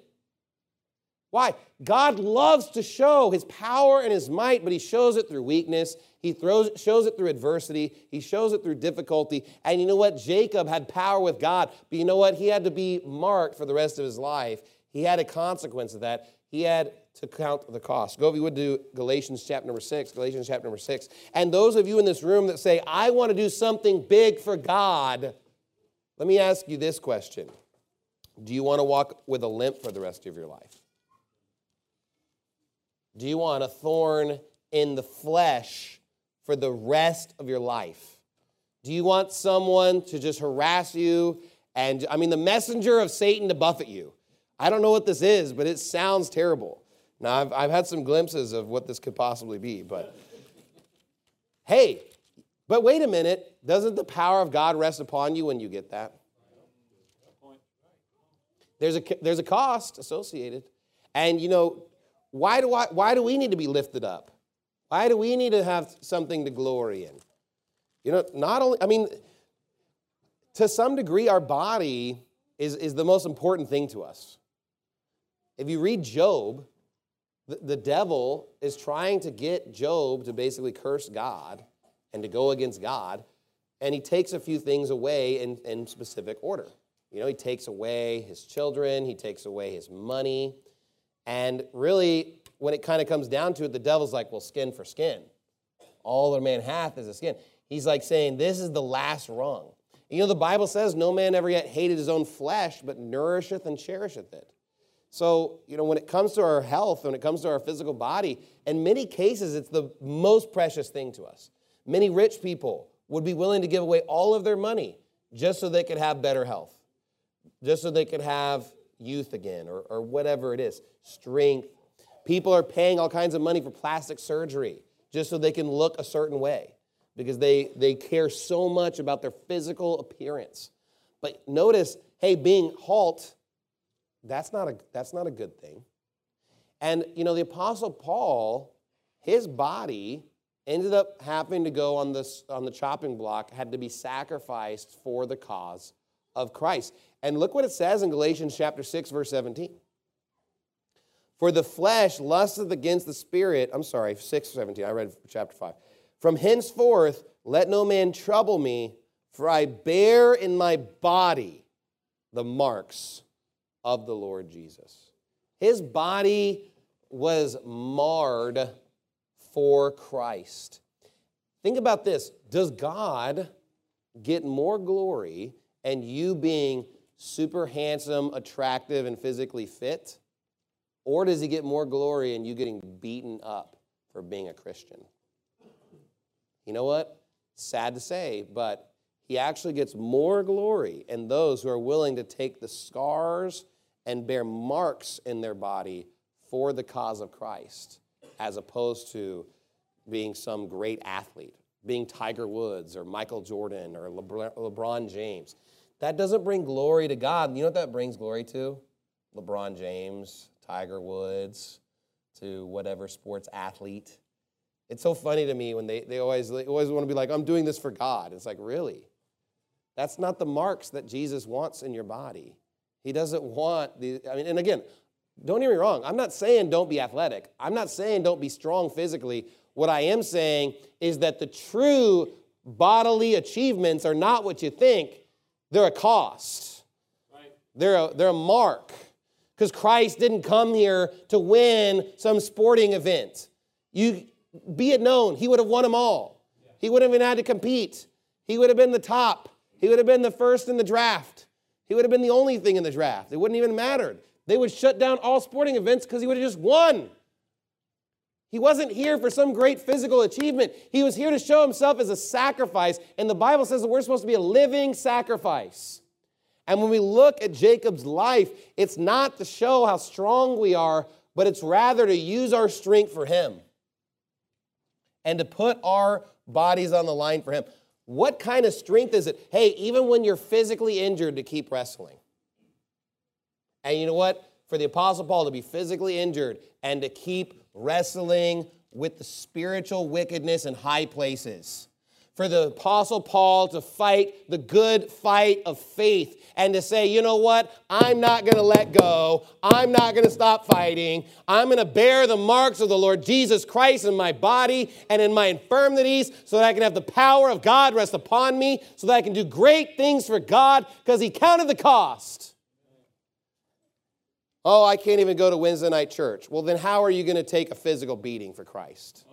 Speaker 2: Why? God loves to show his power and his might, but he shows it through weakness. He shows it through adversity. He shows it through difficulty. And you know what? Jacob had power with God, but you know what? He had to be marked for the rest of his life. He had a consequence of that. He had to count the cost. Go, if you would, to Galatians chapter number 6. Galatians chapter number 6. And those of you in this room that say, I want to do something big for God, let me ask you this question. Do you want to walk with a limp for the rest of your life? Do you want a thorn in the flesh for the rest of your life? Do you want someone to just harass you and, the messenger of Satan to buffet you? I don't know what this is, but it sounds terrible. Now, I've had some glimpses of what this could possibly be, but hey, but wait a minute. Doesn't the power of God rest upon you when you get that? There's a cost associated. And, why do we need to be lifted up? Why do we need to have something to glory in? Not only, to some degree, our body is the most important thing to us. If you read Job, the devil is trying to get Job to basically curse God and to go against God. and he takes a few things away in specific order. He takes away his children, he takes away his money, and really, when it kind of comes down to it, the devil's like, well, skin for skin. All a man hath is a skin. He's like saying, this is the last rung. The Bible says, no man ever yet hated his own flesh, but nourisheth and cherisheth it. So, when it comes to our health, when it comes to our physical body, in many cases, it's the most precious thing to us. Many rich people would be willing to give away all of their money just so they could have better health, just so they could have youth again, or whatever it is, strength. People are paying all kinds of money for plastic surgery just so they can look a certain way because they care so much about their physical appearance. But notice, hey, being halt, that's not a good thing. And, the Apostle Paul, his body ended up having to go on the chopping block, had to be sacrificed for the cause of Christ. And look what it says in Galatians chapter 6, verse 17. For the flesh lusteth against the spirit. 6:17. I read chapter 5. From henceforth, let no man trouble me, for I bear in my body the marks of the Lord Jesus. His body was marred for Christ. Think about this. Does God get more glory in you being super handsome, attractive, and physically fit? Or does he get more glory in you getting beaten up for being a Christian? You know what? Sad to say, but he actually gets more glory in those who are willing to take the scars and bear marks in their body for the cause of Christ, as opposed to being some great athlete, being Tiger Woods or Michael Jordan or LeBron James. That doesn't bring glory to God. You know what that brings glory to? LeBron James, Tiger Woods, to whatever sports athlete. It's so funny to me when they always want to be like, I'm doing this for God. It's like, really? That's not the marks that Jesus wants in your body. He doesn't want and again, don't get me wrong. I'm not saying don't be athletic. I'm not saying don't be strong physically. What I am saying is that the true bodily achievements are not what you think. They're a cost. Right. They're a mark. Because Christ didn't come here to win some sporting event. Be it known, he would have won them all. Yeah. He wouldn't have even had to compete. He would have been the top. He would have been the first in the draft. He would have been the only thing in the draft. It wouldn't even mattered. They would shut down all sporting events because he would have just won. He wasn't here for some great physical achievement. He was here to show himself as a sacrifice. And the Bible says that we're supposed to be a living sacrifice. And when we look at Jacob's life, it's not to show how strong we are, but it's rather to use our strength for him and to put our bodies on the line for him. What kind of strength is it? Hey, even when you're physically injured, to keep wrestling. And you know what? For the Apostle Paul to be physically injured and to keep wrestling with the spiritual wickedness in high places. For the Apostle Paul to fight the good fight of faith and to say, you know what? I'm not going to let go. I'm not going to stop fighting. I'm going to bear the marks of the Lord Jesus Christ in my body and in my infirmities so that I can have the power of God rest upon me so that I can do great things for God because he counted the cost. Oh, I can't even go to Wednesday night church. Well, then how are you going to take a physical beating for Christ?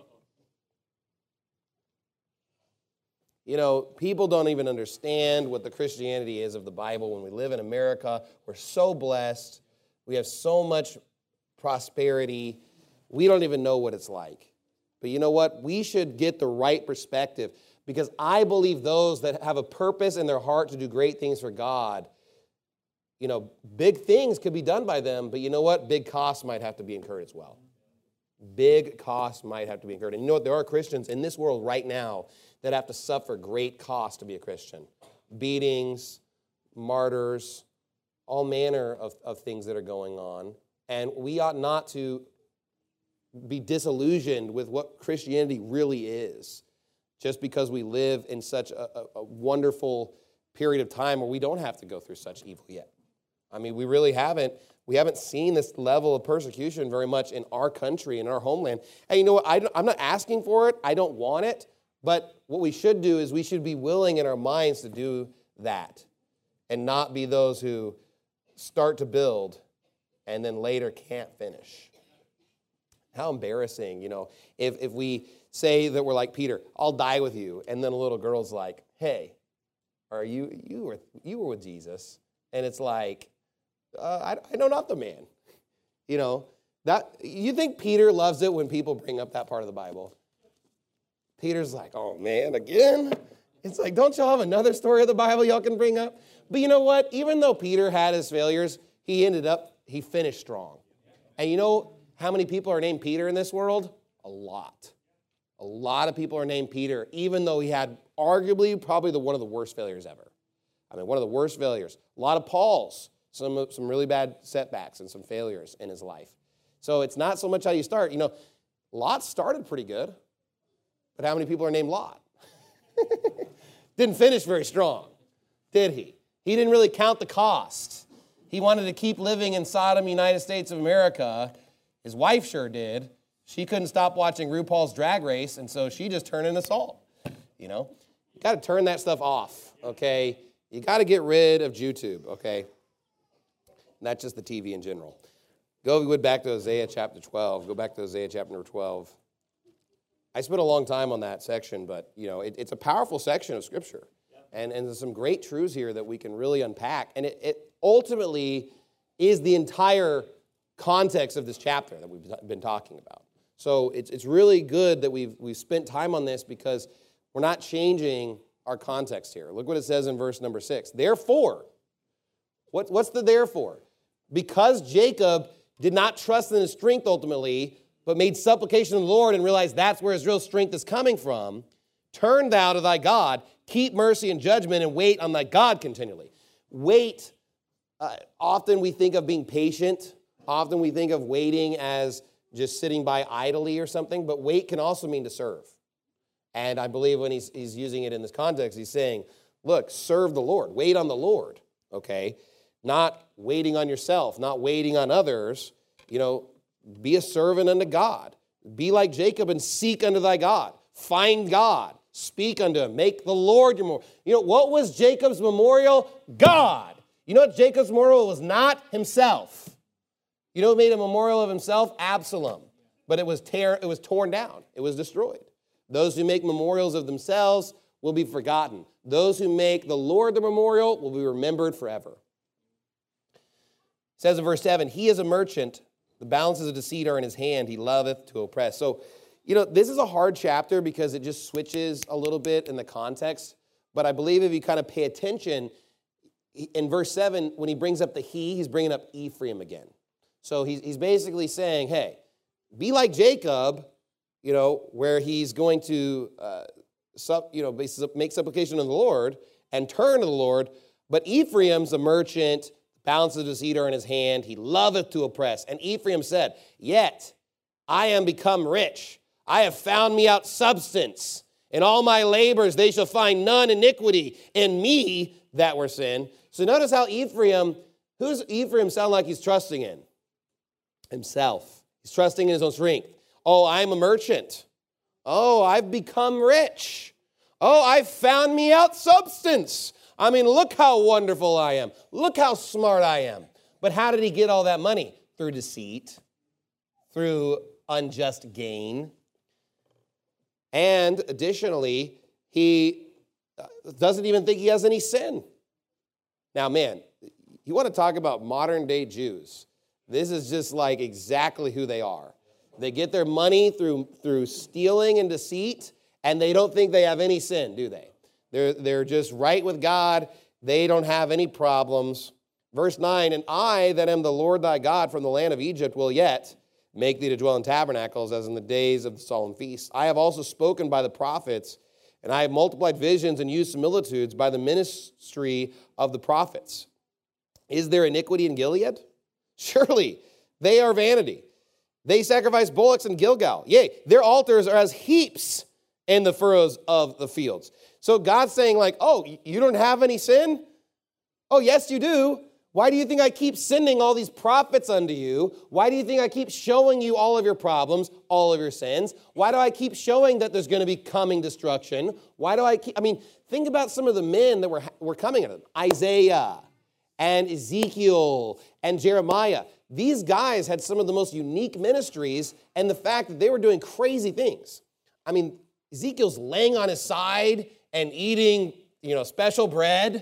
Speaker 2: You know, people don't even understand what the Christianity is of the Bible. When we live in America, we're so blessed. We have so much prosperity. We don't even know what it's like. But you know what? We should get the right perspective because I believe those that have a purpose in their heart to do great things for God, you know, big things could be done by them, but you know what? Big costs might have to be incurred as well. Big costs might have to be incurred. And you know what? There are Christians in this world right now that have to suffer great cost to be a Christian. Beatings, martyrs, all manner of things that are going on. And we ought not to be disillusioned with what Christianity really is just because we live in such a wonderful period of time where we don't have to go through such evil yet. I mean, we really haven't. We haven't seen this level of persecution very much in our country, in our homeland. And you know what? I'm not asking for it. I don't want it. But what we should do is we should be willing in our minds to do that and not be those who start to build and then later can't finish. How embarrassing, if we say that we're like Peter, I'll die with you, and then a little girl's like, hey, are you were with Jesus? And it's like, I know not the man. You think Peter loves it when people bring up that part of the Bible? Peter's like, oh man, again? It's like, don't y'all have another story of the Bible y'all can bring up? But you know what? Even though Peter had his failures, he finished strong. And you know how many people are named Peter in this world? A lot. A lot of people are named Peter, even though he had arguably probably one of the worst failures ever. One of the worst failures. A lot of Pauls, some really bad setbacks and some failures in his life. So it's not so much how you start. Lot started pretty good, but how many people are named Lot? Didn't finish very strong, did he? He didn't really count the cost. He wanted to keep living in Sodom, United States of America. His wife sure did. She couldn't stop watching RuPaul's Drag Race, and so she just turned into salt. You got to turn that stuff off, okay? You got to get rid of YouTube, okay? Not just the TV in general. Go, if you would, back to Hosea chapter 12. Go back to Hosea chapter number 12. I spent a long time on that section, but, it's a powerful section of Scripture. And there's some great truths here that we can really unpack. And it ultimately is the entire context of this chapter that we've been talking about. So it's really good that we've spent time on this because we're not changing our context here. Look what it says in verse number 6. Therefore, what's the therefore? Because Jacob did not trust in his strength ultimately, but made supplication to the Lord and realized that's where his real strength is coming from, turn thou to thy God, keep mercy and judgment, and wait on thy God continually. Wait, often we think of being patient. Often we think of waiting as just sitting by idly or something, but wait can also mean to serve. And I believe when he's using it in this context, he's saying, look, serve the Lord. Wait on the Lord, okay? Not waiting on yourself, not waiting on others. Be a servant unto God. Be like Jacob and seek unto thy God. Find God. Speak unto him. Make the Lord your memorial. What was Jacob's memorial? God. You know what Jacob's memorial was not? Himself. You know who made a memorial of himself? Absalom. But it was torn down. It was destroyed. Those who make memorials of themselves will be forgotten. Those who make the Lord the memorial will be remembered forever. It says in verse 7, he is a merchant. The balances of deceit are in his hand. He loveth to oppress. So, this is a hard chapter because it just switches a little bit in the context. But I believe if you kind of pay attention, in verse 7, when he brings up the he's bringing up Ephraim again. So he's basically saying, hey, be like Jacob, where he's going to, make supplication to the Lord and turn to the Lord. But Ephraim's a merchant, balances of deceit are in his hand. He loveth to oppress. And Ephraim said, yet I am become rich. I have found me out substance. In all my labors they shall find none iniquity in me that were sin. So notice how who's Ephraim sound like he's trusting in? Himself. He's trusting in his own strength. Oh, I'm a merchant. Oh, I've become rich. Oh, I've found me out substance. Look how wonderful I am. Look how smart I am. But how did he get all that money? Through deceit, through unjust gain. And additionally, he doesn't even think he has any sin. Now, man, you want to talk about modern day Jews. This is just like exactly who they are. They get their money through stealing and deceit, and they don't think they have any sin, do they? They're just right with God. They don't have any problems. Verse 9, and I that am the Lord thy God from the land of Egypt will yet make thee to dwell in tabernacles as in the days of the solemn feast. I have also spoken by the prophets, and I have multiplied visions and used similitudes by the ministry of the prophets. Is there iniquity in Gilead? Surely they are vanity. They sacrifice bullocks in Gilgal. Yea, their altars are as heaps in the furrows of the fields. So God's saying like, oh, you don't have any sin? Oh, yes, you do. Why do you think I keep sending all these prophets unto you? Why do you think I keep showing you all of your problems, all of your sins? Why do I keep showing that there's going to be coming destruction? Why do I keep, think about some of the men that were coming at him. Isaiah and Ezekiel and Jeremiah. These guys had some of the most unique ministries, and the fact that they were doing crazy things. Ezekiel's laying on his side and eating, special bread.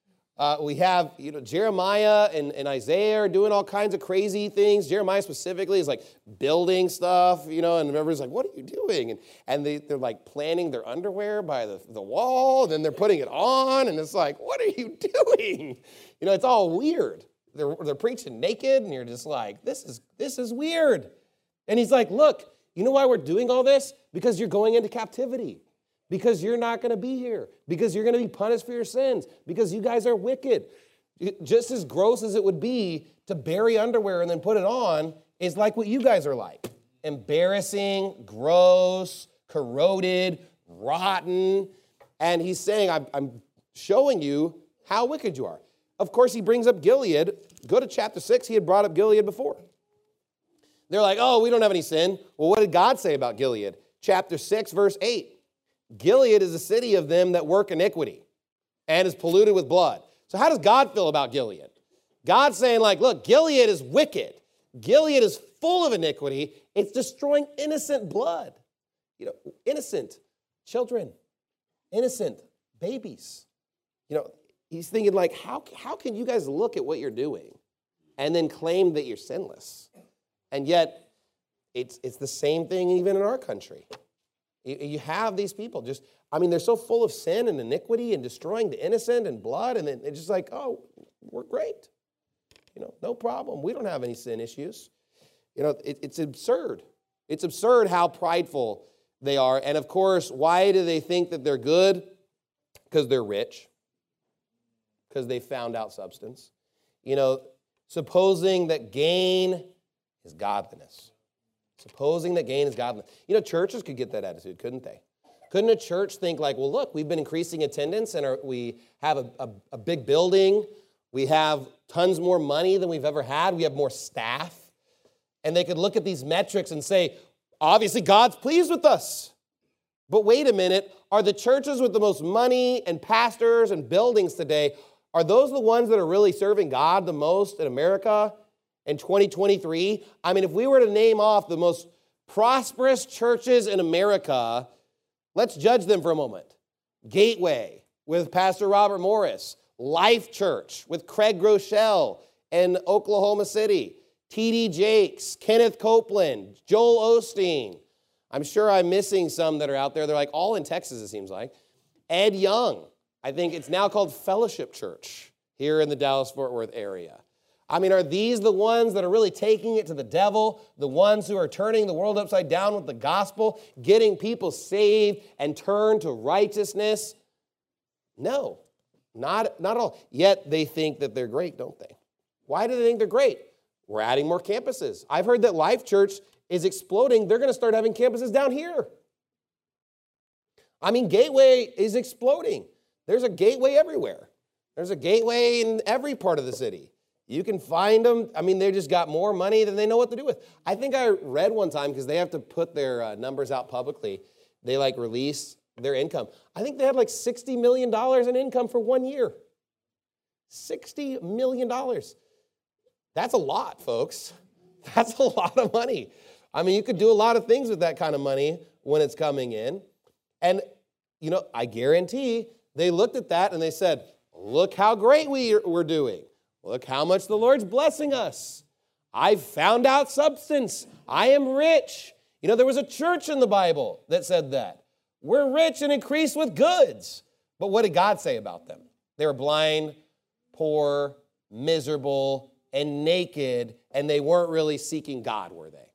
Speaker 2: We have, Jeremiah and Isaiah are doing all kinds of crazy things. Jeremiah specifically is like building stuff, and everybody's like, what are you doing? And they're like planning their underwear by the wall, and then they're putting it on, and it's like, what are you doing? It's all weird. They're preaching naked, and you're just like, this is weird. And he's like, look, you know why we're doing all this? Because you're going into captivity. Because you're not going to be here. Because you're going to be punished for your sins. Because you guys are wicked. Just as gross as it would be to bury underwear and then put it on is like what you guys are like. Embarrassing, gross, corroded, rotten. And he's saying, I'm showing you how wicked you are. Of course, he brings up Gilead. Go to chapter 6. He had brought up Gilead before. They're like, oh, we don't have any sin. Well, what did God say about Gilead? Chapter 6, verse 8. Gilead is a city of them that work iniquity and is polluted with blood. So how does God feel about Gilead? God's saying, like, look, Gilead is wicked. Gilead is full of iniquity. It's destroying innocent blood. Innocent children, innocent babies. He's thinking, like, how can you guys look at what you're doing and then claim that you're sinless? And yet, it's the same thing even in our country. You have these people they're so full of sin and iniquity and destroying the innocent and blood, and then it's just like, oh, we're great. No problem. We don't have any sin issues. It's absurd. It's absurd how prideful they are. And of course, why do they think that they're good? Because they're rich. Because they found out substance. Supposing that gain is godliness. Supposing that gain is godliness. Churches could get that attitude, couldn't they? Couldn't a church think like, well, look, we've been increasing attendance and we have a big building. We have tons more money than we've ever had. We have more staff. And they could look at these metrics and say, obviously God's pleased with us. But wait a minute, are the churches with the most money and pastors and buildings today, are those the ones that are really serving God the most in America? In 2023, if we were to name off the most prosperous churches in America, let's judge them for a moment. Gateway with Pastor Robert Morris, Life Church with Craig Groeschel in Oklahoma City, T.D. Jakes, Kenneth Copeland, Joel Osteen. I'm sure I'm missing some that are out there. They're like all in Texas, it seems like. Ed Young. I think it's now called Fellowship Church here in the Dallas-Fort Worth area. Are these the ones that are really taking it to the devil? The ones who are turning the world upside down with the gospel, getting people saved and turned to righteousness? No, not at all. Yet they think that they're great, don't they? Why do they think they're great? We're adding more campuses. I've heard that Life Church is exploding. They're going to start having campuses down here. Gateway is exploding. There's a Gateway everywhere. There's a Gateway in every part of the city. You can find them. They just got more money than they know what to do with. I think I read one time, because they have to put their numbers out publicly, they release their income. I think they had $60 million in income for 1 year. $60 million. That's a lot, folks. That's a lot of money. You could do a lot of things with that kind of money when it's coming in. And, I guarantee they looked at that and they said, look how great we're doing. Look how much the Lord's blessing us. I've found out substance. I am rich. There was a church in the Bible that said that. We're rich and increased with goods. But what did God say about them? They were blind, poor, miserable, and naked, and they weren't really seeking God, were they?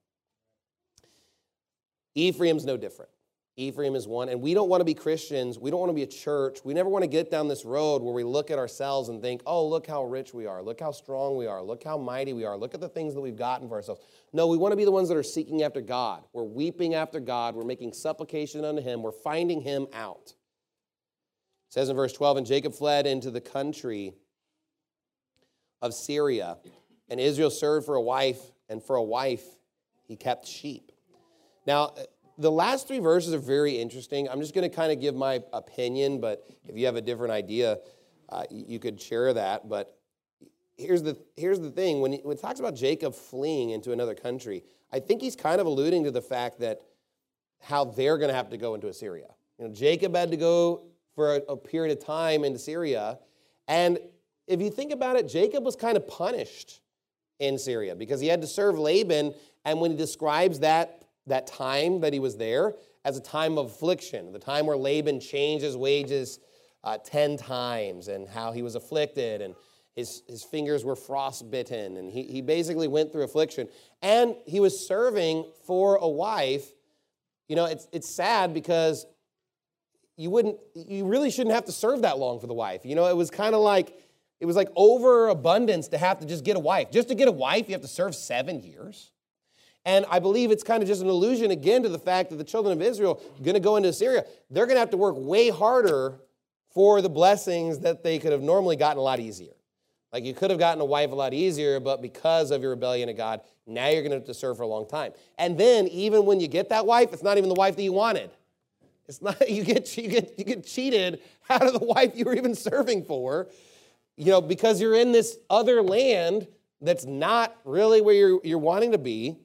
Speaker 2: Ephraim's no different. Ephraim is one, and we don't want to be Christians. We don't want to be a church. We never want to get down this road where we look at ourselves and think, oh, look how rich we are. Look how strong we are. Look how mighty we are. Look at the things that we've gotten for ourselves. No, we want to be the ones that are seeking after God. We're weeping after God. We're making supplication unto Him. We're finding Him out. It says in verse 12, and Jacob fled into the country of Syria. And Israel served for a wife, and for a wife he kept sheep. Now, the last 3 verses are very interesting. I'm just going to kind of give my opinion, but if you have a different idea, you could share that. But here's the thing. When it talks about Jacob fleeing into another country, I think he's kind of alluding to the fact that how they're going to have to go into Assyria. Jacob had to go for a period of time into Syria. And if you think about it, Jacob was kind of punished in Syria because he had to serve Laban. And when he describes that time that he was there as a time of affliction, the time where Laban changed his wages 10 times, and how he was afflicted, and his fingers were frostbitten, and he basically went through affliction. And he was serving for a wife. It's sad because you really shouldn't have to serve that long for the wife. It was kind of like, it was like overabundance to have to just get a wife. Just to get a wife, you have to serve 7 years. And I believe it's kind of just an allusion again to the fact that the children of Israel are going to go into Assyria. They're going to have to work way harder for the blessings that they could have normally gotten a lot easier. Like you could have gotten a wife a lot easier, but because of your rebellion to God, now you're going to have to serve for a long time. And then even when you get that wife, it's not even the wife that you wanted. It's not, you get cheated out of the wife you were even serving for, because you're in this other land that's not really where you're wanting to be.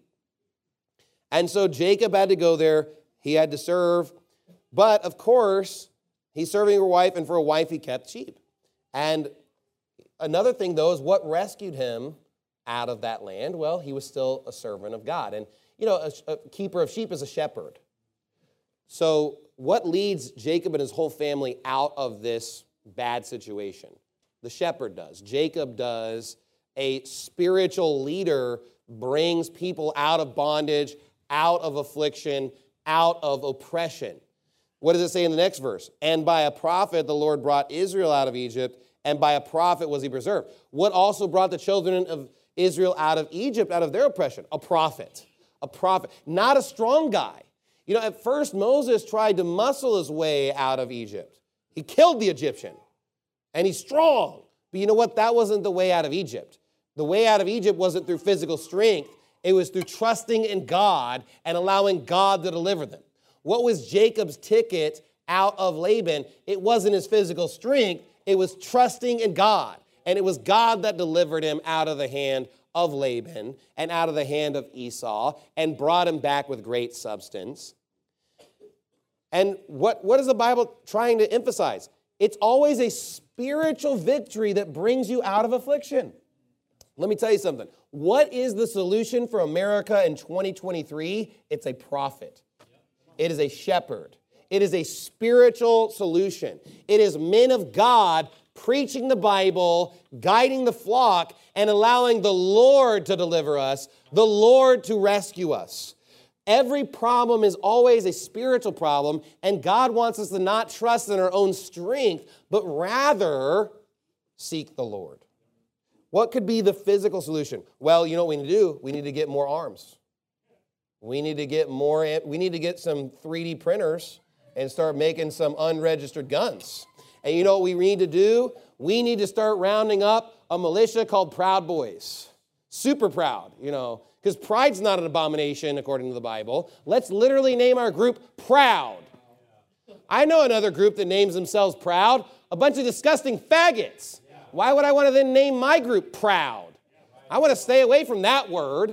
Speaker 2: And so Jacob had to go there. He had to serve. But, of course, he's serving a wife, and for a wife he kept sheep. And another thing, though, is what rescued him out of that land? Well, he was still a servant of God. And, a keeper of sheep is a shepherd. So what leads Jacob and his whole family out of this bad situation? The shepherd does. Jacob does. A spiritual leader brings people out of bondage, out of affliction, out of oppression. What does it say in the next verse? And by a prophet the Lord brought Israel out of Egypt, and by a prophet was he preserved. What also brought the children of Israel out of Egypt, out of their oppression? A prophet. A prophet. Not a strong guy. At first Moses tried to muscle his way out of Egypt. He killed the Egyptian, and he's strong. But you know what? That wasn't the way out of Egypt. The way out of Egypt wasn't through physical strength. It was through trusting in God and allowing God to deliver them. What was Jacob's ticket out of Laban? It wasn't his physical strength. It was trusting in God. And it was God that delivered him out of the hand of Laban and out of the hand of Esau and brought him back with great substance. And what is the Bible trying to emphasize? It's always a spiritual victory that brings you out of affliction. Let me tell you something. What is the solution for America in 2023? It's a prophet. It is a shepherd. It is a spiritual solution. It is men of God preaching the Bible, guiding the flock, and allowing the Lord to deliver us, the Lord to rescue us. Every problem is always a spiritual problem, and God wants us to not trust in our own strength, but rather seek the Lord. What could be the physical solution? Well, you know what we need to do? We need to get more arms. We need to get some 3D printers and start making some unregistered guns. And you know what we need to do? We need to start rounding up a militia called Proud Boys. Super proud, because pride's not an abomination according to the Bible. Let's literally name our group Proud. I know another group that names themselves Proud, a bunch of disgusting faggots. Why would I want to then name my group Proud? I want to stay away from that word.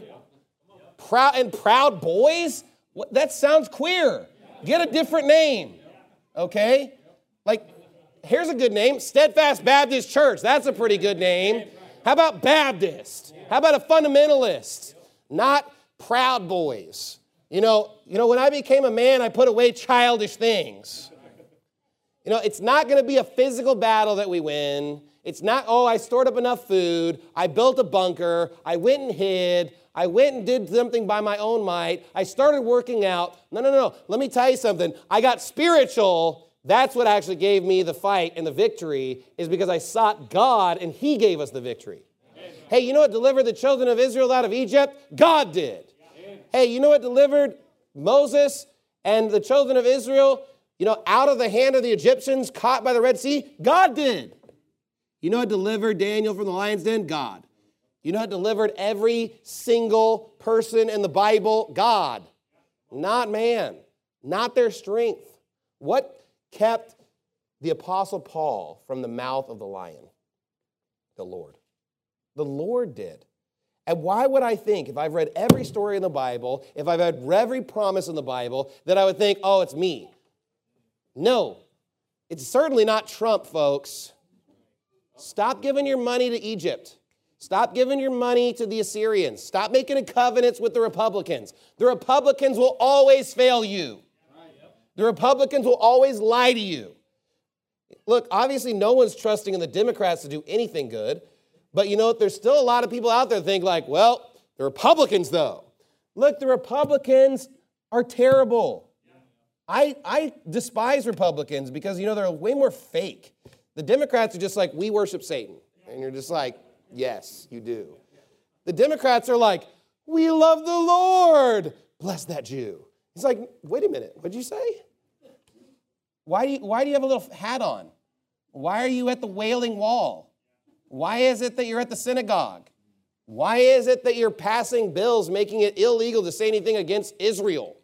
Speaker 2: Proud Boys? That sounds queer. Get a different name, okay? Like, here's a good name, Steadfast Baptist Church. That's a pretty good name. How about Baptist? How about a fundamentalist? Not Proud Boys. When I became a man, I put away childish things. It's not going to be a physical battle that we win. It's not, I stored up enough food. I built a bunker. I went and hid. I went and did something by my own might. I started working out. No. Let me tell you something. I got spiritual. That's what actually gave me the fight and the victory, is because I sought God and he gave us the victory. Amen. Hey, you know what delivered the children of Israel out of Egypt? God did. Amen. Hey, you know what delivered Moses and the children of Israel, out of the hand of the Egyptians caught by the Red Sea? God did. You know what delivered Daniel from the lion's den? God. You know what delivered every single person in the Bible? God. Not man. Not their strength. What kept the Apostle Paul from the mouth of the lion? The Lord. The Lord did. And why would I think, if I've read every story in the Bible, if I've read every promise in the Bible, that I would think, oh, it's me? No. It's certainly not Trump, folks. Stop giving your money to Egypt. Stop giving your money to the Assyrians. Stop making covenants with the Republicans. The Republicans will always fail you. The Republicans will always lie to you. Look, obviously no one's trusting in the Democrats to do anything good. But you know what? There's still a lot of people out there that think like, well, the Republicans though. Look, the Republicans are terrible. I despise Republicans because, you know, they're way more fake. The Democrats are just like, we worship Satan. And you're just like, yes, you do. The Democrats are like, we love the Lord. Bless that Jew. He's like, wait a minute, what'd you say? Why do you have a little hat on? Why are you at the Wailing Wall? Why is it that you're at the synagogue? Why is it that you're passing bills making it illegal to say anything against Israel?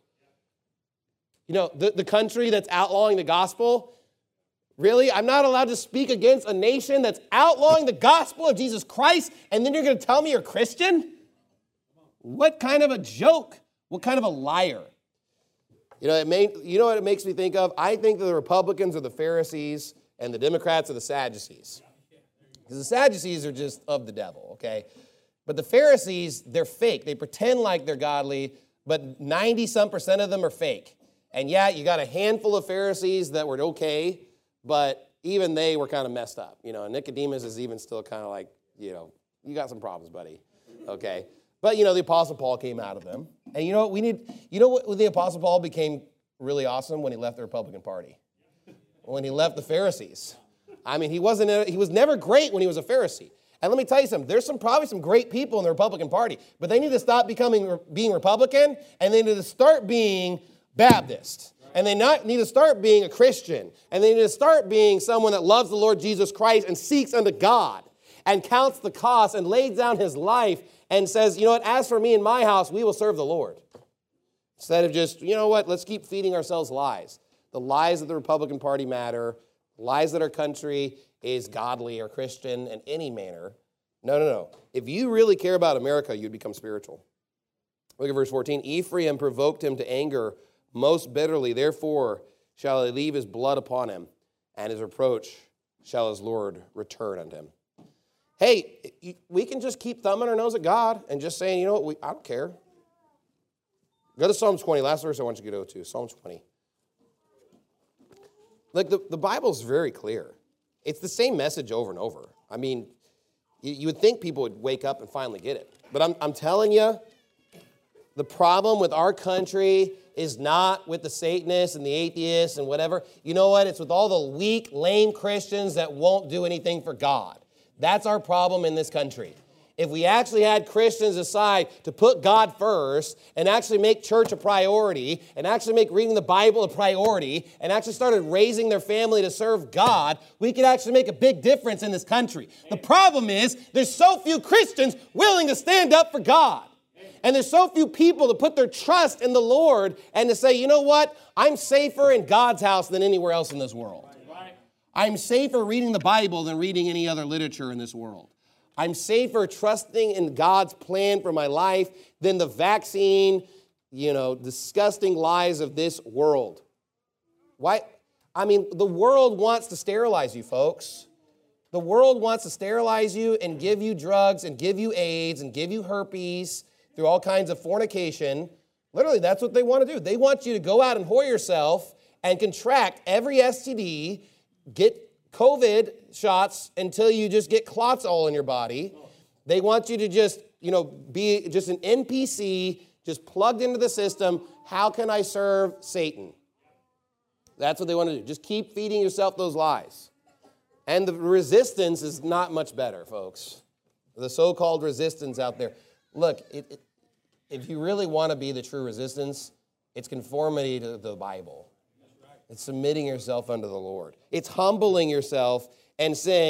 Speaker 2: You know, the country that's outlawing the gospel. Really? I'm not allowed to speak against a nation that's outlawing the gospel of Jesus Christ, and then you're going to tell me you're Christian? What kind of a joke? What kind of a liar? You know what it makes me think of? I think that the Republicans are the Pharisees and the Democrats are the Sadducees. Because the Sadducees are just of the devil, okay? But the Pharisees, they're fake. They pretend like they're godly, but 90-some% of them are fake. And yeah, you got a handful of Pharisees that were okay, but even they were kind of messed up. You know, Nicodemus is even still kind of like, you know, you got some problems, buddy, okay? But, you know, the Apostle Paul came out of them. And you know what the Apostle Paul became really awesome? When he left the Republican Party. When he left the Pharisees. I mean, he was never great when he was a Pharisee. And let me tell you something, there's probably some great people in the Republican Party, but they need to stop being Republican, and they need to start being Baptist. And they need to start being a Christian. And they need to start being someone that loves the Lord Jesus Christ and seeks unto God and counts the cost and lays down his life and says, you know what, as for me and my house, we will serve the Lord. Instead of just, you know what, let's keep feeding ourselves lies. The lies of the Republican Party matter. Lies that our country is godly or Christian in any manner. No. If you really care about America, you'd become spiritual. Look at verse 14. Ephraim provoked him to anger most bitterly. Therefore shall he leave his blood upon him, and his reproach shall his Lord return unto him. Hey, we can just keep thumbing our nose at God and just saying, you know what, I don't care. Go to Psalm 20. Last verse I want you to go to, Psalm 20. Like the Bible's very clear. It's the same message over and over. I mean, you would think people would wake up and finally get it. But I'm telling you, the problem with our country is not with the Satanists and the atheists and whatever. You know what? It's with all the weak, lame Christians that won't do anything for God. That's our problem in this country. If we actually had Christians decide to put God first and actually make church a priority and actually make reading the Bible a priority and actually started raising their family to serve God, we could actually make a big difference in this country. The problem is there's so few Christians willing to stand up for God. And there's so few people to put their trust in the Lord and to say, you know what? I'm safer in God's house than anywhere else in this world. I'm safer reading the Bible than reading any other literature in this world. I'm safer trusting in God's plan for my life than the vaccine, disgusting lies of this world. Why? I mean, the world wants to sterilize you, folks. The world wants to sterilize you and give you drugs and give you AIDS and give you herpes through all kinds of fornication. Literally, that's what they want to do. They want you to go out and whore yourself and contract every STD, get COVID shots until you just get clots all in your body. They want you to just, be just an NPC, just plugged into the system. How can I serve Satan? That's what they want to do. Just keep feeding yourself those lies. And the resistance is not much better, folks. The so-called resistance out there. Look, if you really want to be the true resistance, it's conformity to the Bible. It's submitting yourself unto the Lord. It's humbling yourself and saying,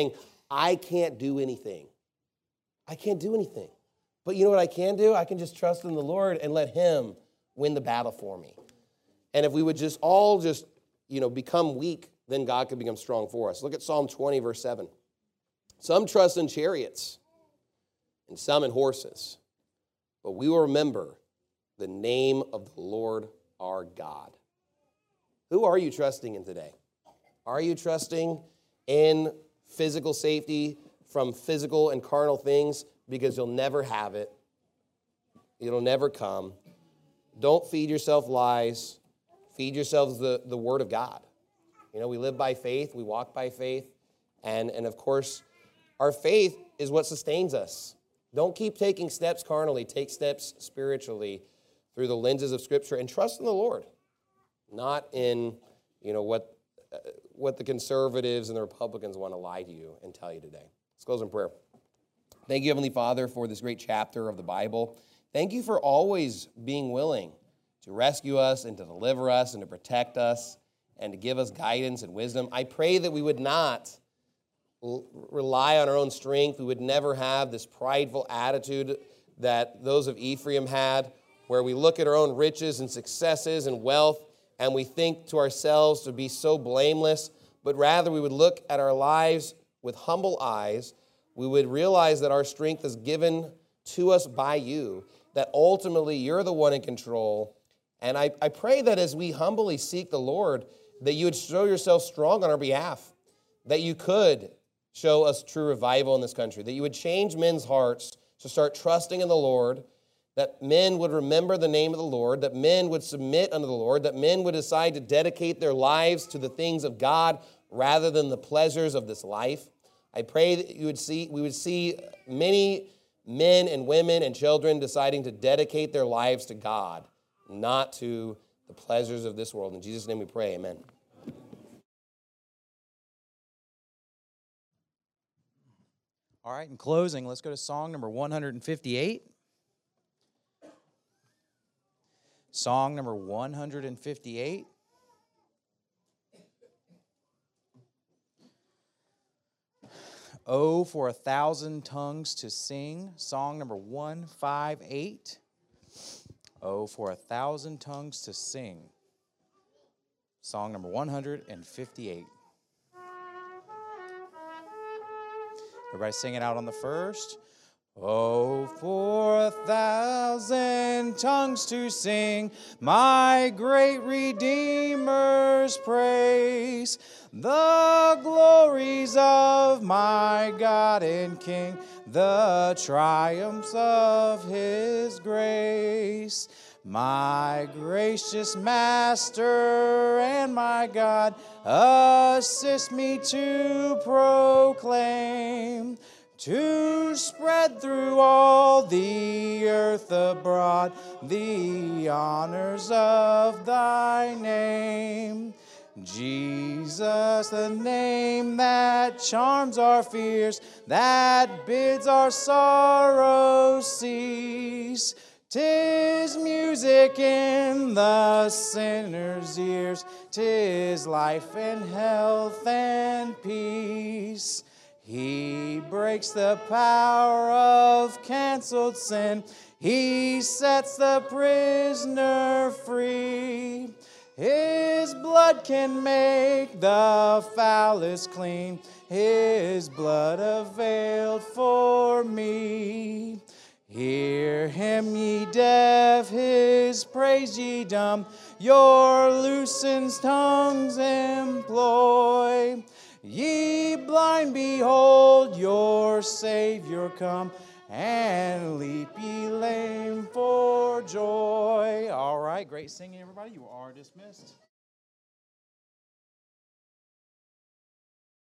Speaker 2: I can't do anything. I can't do anything. But you know what I can do? I can just trust in the Lord and let him win the battle for me. And if we would just all become weak, then God could become strong for us. Look at Psalm 20, verse 7. Some trust in chariots and some in horses, but we will remember the name of the Lord our God. Who are you trusting in today? Are you trusting in physical safety from physical and carnal things? Because you'll never have it. It'll never come. Don't feed yourself lies. Feed yourselves the Word of God. We live by faith. We walk by faith. And of course, our faith is what sustains us. Don't keep taking steps carnally. Take steps spiritually through the lenses of Scripture and trust in the Lord, not in what the conservatives and the Republicans want to lie to you and tell you today. Let's close in prayer. Thank you, Heavenly Father, for this great chapter of the Bible. Thank you for always being willing to rescue us and to deliver us and to protect us and to give us guidance and wisdom. I pray that we would not rely on our own strength. We would never have this prideful attitude that those of Ephraim had, where we look at our own riches and successes and wealth and we think to ourselves to be so blameless, but rather we would look at our lives with humble eyes. We would realize that our strength is given to us by you, that ultimately you're the one in control. And I pray that as we humbly seek the Lord, that you would show yourself strong on our behalf, that you could show us true revival in this country, that you would change men's hearts to start trusting in the Lord, that men would remember the name of the Lord, that men would submit unto the Lord, that men would decide to dedicate their lives to the things of God rather than the pleasures of this life. I pray that we would see many men and women and children deciding to dedicate their lives to God, not to the pleasures of this world. In Jesus' name we pray, amen.
Speaker 3: All right, in closing, let's go to song number 158. Song number 158. Oh, for 1,000 tongues to sing. Song number 158. Oh, for 1,000 tongues to sing. Song number 158. Everybody sing it out on the first. Oh, for 1,000 tongues to sing my great Redeemer's praise, the glories of my God and King, the triumphs of his grace. My gracious Master and my God, assist me to proclaim, to spread through all the earth abroad the honors of thy name. Jesus, the name that charms our fears, that bids our sorrows cease. 'Tis music in the sinner's ears, 'tis life and health and peace. He breaks the power of canceled sin. He sets the prisoner free. His blood can make the foulest clean. His blood availed for me. Hear him, ye deaf, his praise, ye dumb. Your loosened tongues employ. Ye blind, behold your Savior come, and leap ye lame for joy. All right, great singing, everybody. You are dismissed.